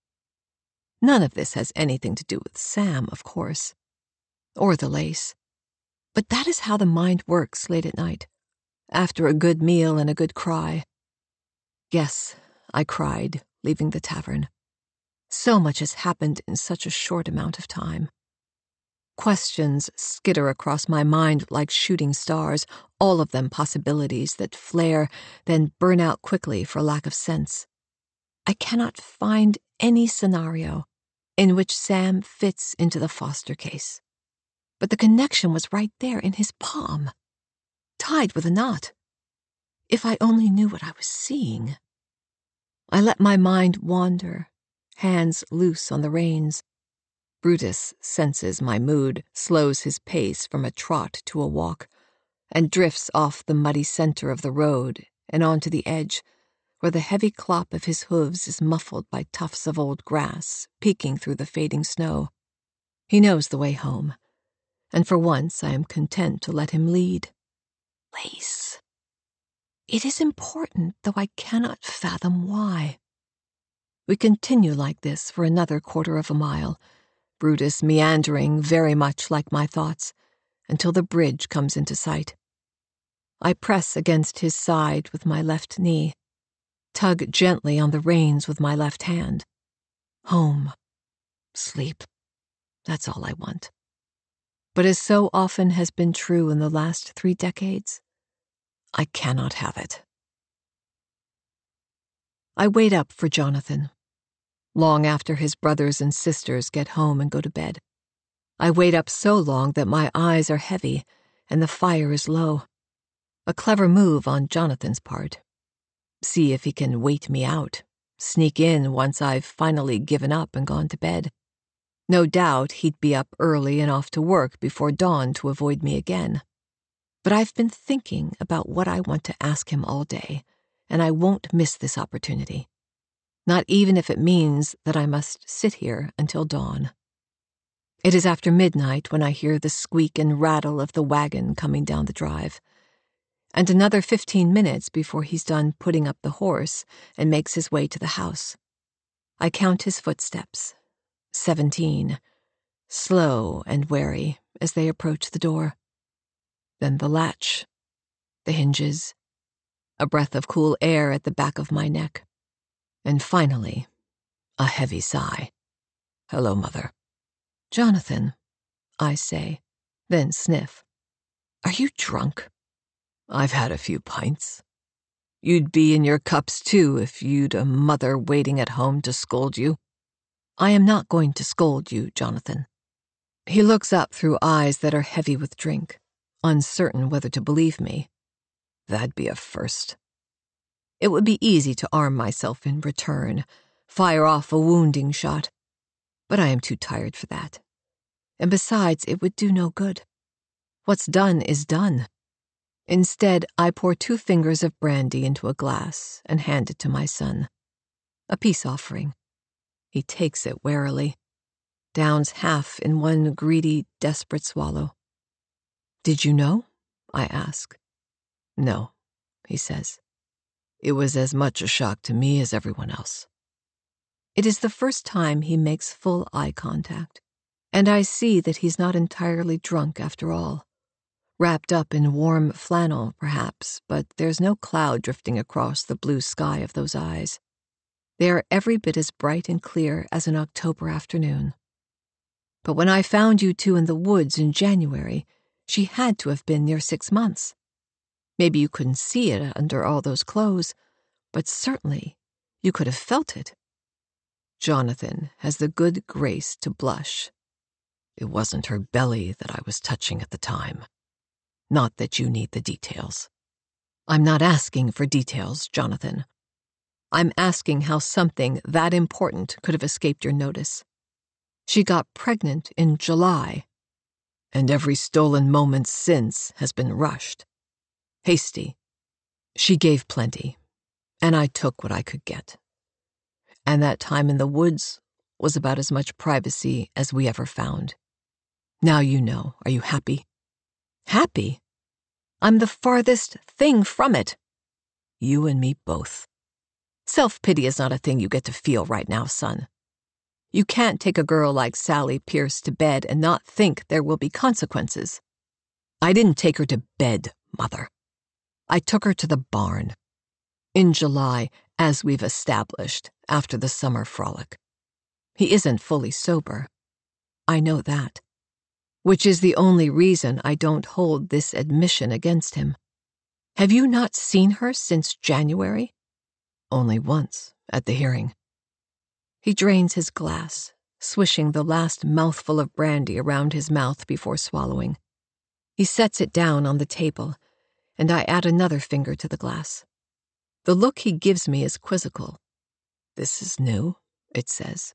None of this has anything to do with Sam, of course, or the lace. But that is how the mind works late at night, after a good meal and a good cry. Yes, I cried, leaving the tavern. So much has happened in such a short amount of time. Questions skitter across my mind like shooting stars, all of them possibilities that flare, then burn out quickly for lack of sense. I cannot find any scenario in which Sam fits into the Foster case. But the connection was right there in his palm, tied with a knot. If I only knew what I was seeing. I let my mind wander, hands loose on the reins. Brutus senses my mood, slows his pace from a trot to a walk, and drifts off the muddy center of the road and onto the edge, where the heavy clop of his hooves is muffled by tufts of old grass peeking through the fading snow. He knows the way home, and for once I am content to let him lead. Lace. It is important, though I cannot fathom why. We continue like this for another quarter of a mile, Brutus meandering very much like my thoughts, until the bridge comes into sight. I press against his side with my left knee, tug gently on the reins with my left hand. Home. Sleep. That's all I want. But as so often has been true in the last three decades, I cannot have it. I wait up for Jonathan, long after his brothers and sisters get home and go to bed. I wait up so long that my eyes are heavy and the fire is low. A clever move on Jonathan's part. See if he can wait me out, sneak in once I've finally given up and gone to bed. No doubt he'd be up early and off to work before dawn to avoid me again. But I've been thinking about what I want to ask him all day, and I won't miss this opportunity. Not even if it means that I must sit here until dawn. It is after midnight when I hear the squeak and rattle of the wagon coming down the drive, and another fifteen minutes before he's done putting up the horse and makes his way to the house. I count his footsteps, seventeen, slow and wary as they approach the door. Then the latch, the hinges, a breath of cool air at the back of my neck. And finally, a heavy sigh. Hello, Mother. Jonathan, I say, then sniff. Are you drunk? I've had a few pints. You'd be in your cups, too, if you'd a mother waiting at home to scold you. I am not going to scold you, Jonathan. He looks up through eyes that are heavy with drink, uncertain whether to believe me. That'd be a first. It would be easy to arm myself in return, fire off a wounding shot. But I am too tired for that. And besides, it would do no good. What's done is done. Instead, I pour two fingers of brandy into a glass and hand it to my son. A peace offering. He takes it warily, downs half in one greedy, desperate swallow. Did you know? I ask. No, he says. It was as much a shock to me as everyone else. It is the first time he makes full eye contact, and I see that he's not entirely drunk after all. Wrapped up in warm flannel, perhaps, but there's no cloud drifting across the blue sky of those eyes. They are every bit as bright and clear as an October afternoon. But when I found you two in the woods in January, she had to have been near six months. Maybe you couldn't see it under all those clothes, but certainly you could have felt it. Jonathan has the good grace to blush. It wasn't her belly that I was touching at the time. Not that you need the details. I'm not asking for details, Jonathan. I'm asking how something that important could have escaped your notice. She got pregnant in July, and every stolen moment since has been rushed. Hasty. She gave plenty, and I took what I could get. And that time in the woods was about as much privacy as we ever found. Now you know. Are you happy? Happy? I'm the farthest thing from it. You and me both. Self-pity is not a thing you get to feel right now, son. You can't take a girl like Sally Pierce to bed and not think there will be consequences. I didn't take her to bed, Mother. I took her to the barn. In July, as we've established, after the summer frolic. He isn't fully sober. I know that. Which is the only reason I don't hold this admission against him. Have you not seen her since January? Only once, at the hearing. He drains his glass, swishing the last mouthful of brandy around his mouth before swallowing. He sets it down on the table, and I add another finger to the glass. The look he gives me is quizzical. This is new, it says.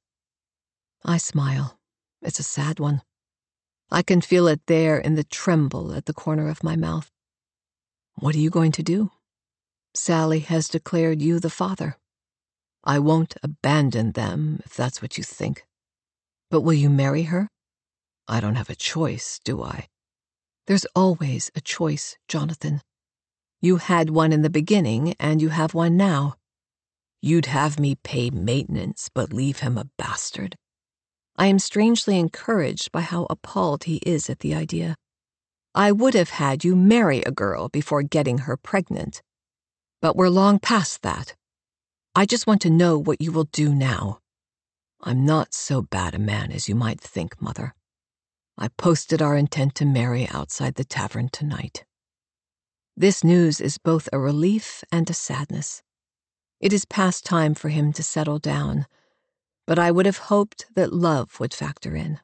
I smile. It's a sad one. I can feel it there in the tremble at the corner of my mouth. What are you going to do? Sally has declared you the father. I won't abandon them, if that's what you think. But will you marry her? I don't have a choice, do I? There's always a choice, Jonathan. You had one in the beginning, and you have one now. You'd have me pay maintenance, but leave him a bastard. I am strangely encouraged by how appalled he is at the idea. I would have had you marry a girl before getting her pregnant. But we're long past that. I just want to know what you will do now. I'm not so bad a man as you might think, Mother. I posted our intent to marry outside the tavern tonight. This news is both a relief and a sadness. It is past time for him to settle down, but I would have hoped that love would factor in.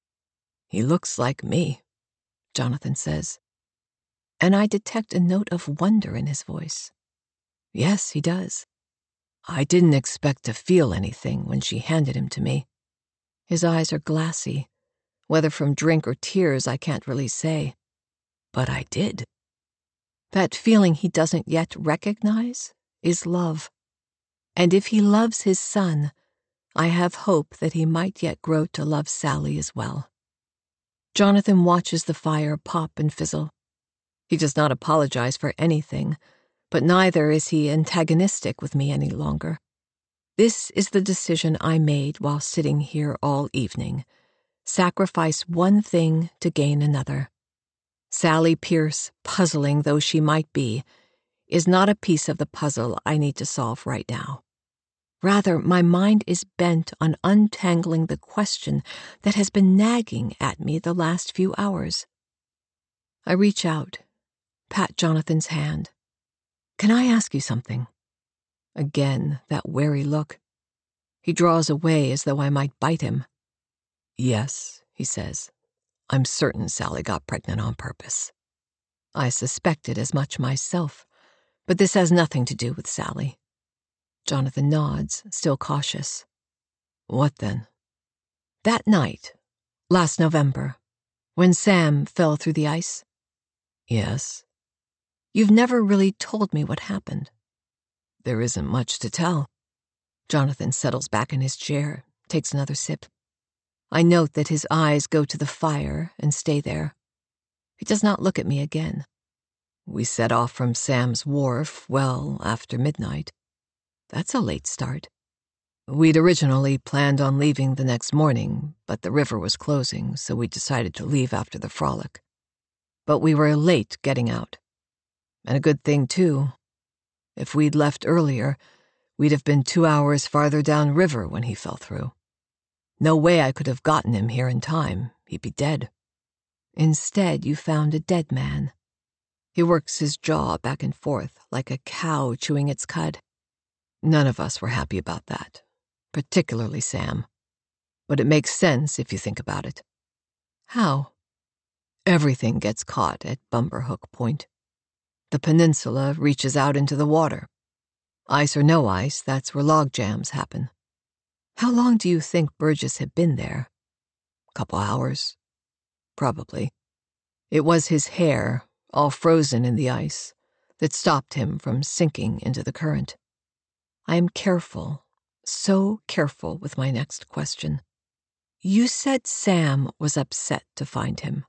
He looks like me, Jonathan says, and I detect a note of wonder in his voice. Yes, he does. I didn't expect to feel anything when she handed him to me. His eyes are glassy, whether from drink or tears I can't really say. But I did. That feeling he doesn't yet recognize is love. And if he loves his son, I have hope that he might yet grow to love Sally as well. Jonathan watches the fire pop and fizzle. He does not apologize for anything, but neither is he antagonistic with me any longer. This is the decision I made while sitting here all evening. Sacrifice one thing to gain another. Sally Pierce, puzzling though she might be, is not a piece of the puzzle I need to solve right now. Rather, my mind is bent on untangling the question that has been nagging at me the last few hours. I reach out, pat Jonathan's hand. Can I ask you something? Again, that wary look. He draws away as though I might bite him. Yes, he says. I'm certain Sally got pregnant on purpose. I suspected as much myself, but this has nothing to do with Sally. Jonathan nods, still cautious. What then? That night, last November, when Sam fell through the ice. Yes. You've never really told me what happened. There isn't much to tell. Jonathan settles back in his chair, takes another sip. I note that his eyes go to the fire and stay there. He does not look at me again. We set off from Sam's wharf well after midnight. That's a late start. We'd originally planned on leaving the next morning, but the river was closing, so we decided to leave after the frolic. But we were late getting out. And a good thing, too. If we'd left earlier, we'd have been two hours farther downriver when he fell through. No way I could have gotten him here in time. He'd be dead. Instead, you found a dead man. He works his jaw back and forth like a cow chewing its cud. None of us were happy about that, particularly Sam. But it makes sense if you think about it. How? Everything gets caught at Bumberhook Point. The peninsula reaches out into the water. Ice or no ice, that's where log jams happen. How long do you think Burgess had been there? Couple hours. Probably. It was his hair, all frozen in the ice, that stopped him from sinking into the current. I am careful, so careful with my next question. You said Sam was upset to find him.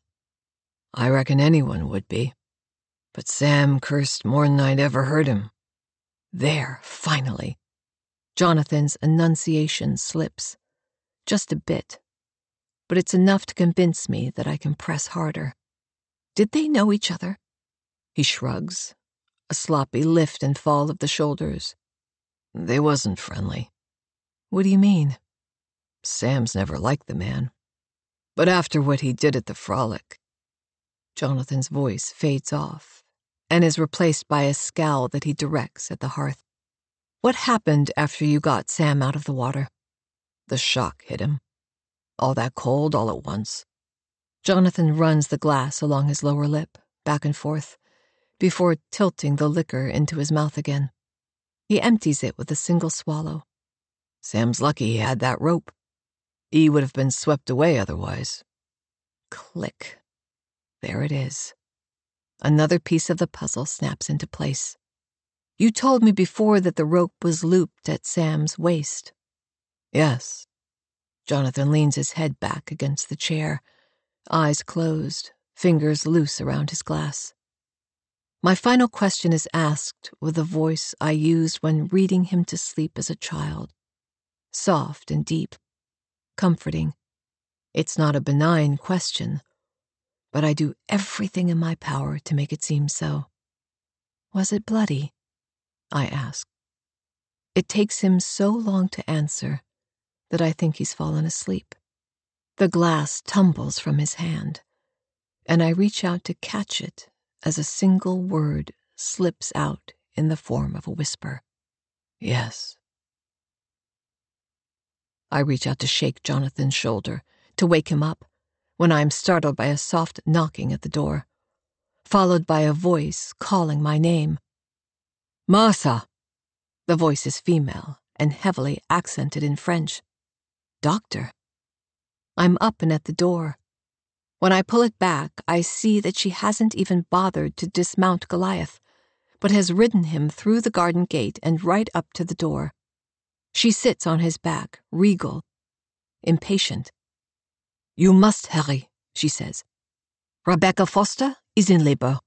I reckon anyone would be. But Sam cursed more'n I'd ever heard him. There, finally. Jonathan's enunciation slips. Just a bit. But it's enough to convince me that I can press harder. Did they know each other? He shrugs, a sloppy lift and fall of the shoulders. They wasn't friendly. What do you mean? Sam's never liked the man. But after what he did at the frolic, Jonathan's voice fades off and is replaced by a scowl that he directs at the hearth. What happened after you got Sam out of the water? The shock hit him. All that cold all at once. Jonathan runs the glass along his lower lip, back and forth, before tilting the liquor into his mouth again. He empties it with a single swallow. Sam's lucky he had that rope. He would have been swept away otherwise. Click. There it is. Another piece of the puzzle snaps into place. You told me before that the rope was looped at Sam's waist. Yes. Jonathan leans his head back against the chair, eyes closed, fingers loose around his glass. My final question is asked with a voice I used when reading him to sleep as a child. Soft and deep, comforting. It's not a benign question, but I do everything in my power to make it seem so. Was it bloody? I ask. It takes him so long to answer that I think he's fallen asleep. The glass tumbles from his hand, and I reach out to catch it as a single word slips out in the form of a whisper. Yes. I reach out to shake Jonathan's shoulder, to wake him up, when I am startled by a soft knocking at the door, followed by a voice calling my name. Martha! The voice is female and heavily accented in French. Doctor. I'm up and at the door. When I pull it back, I see that she hasn't even bothered to dismount Goliath, but has ridden him through the garden gate and right up to the door. She sits on his back, regal, impatient. You must hurry, she says. Rebecca Foster is in labor.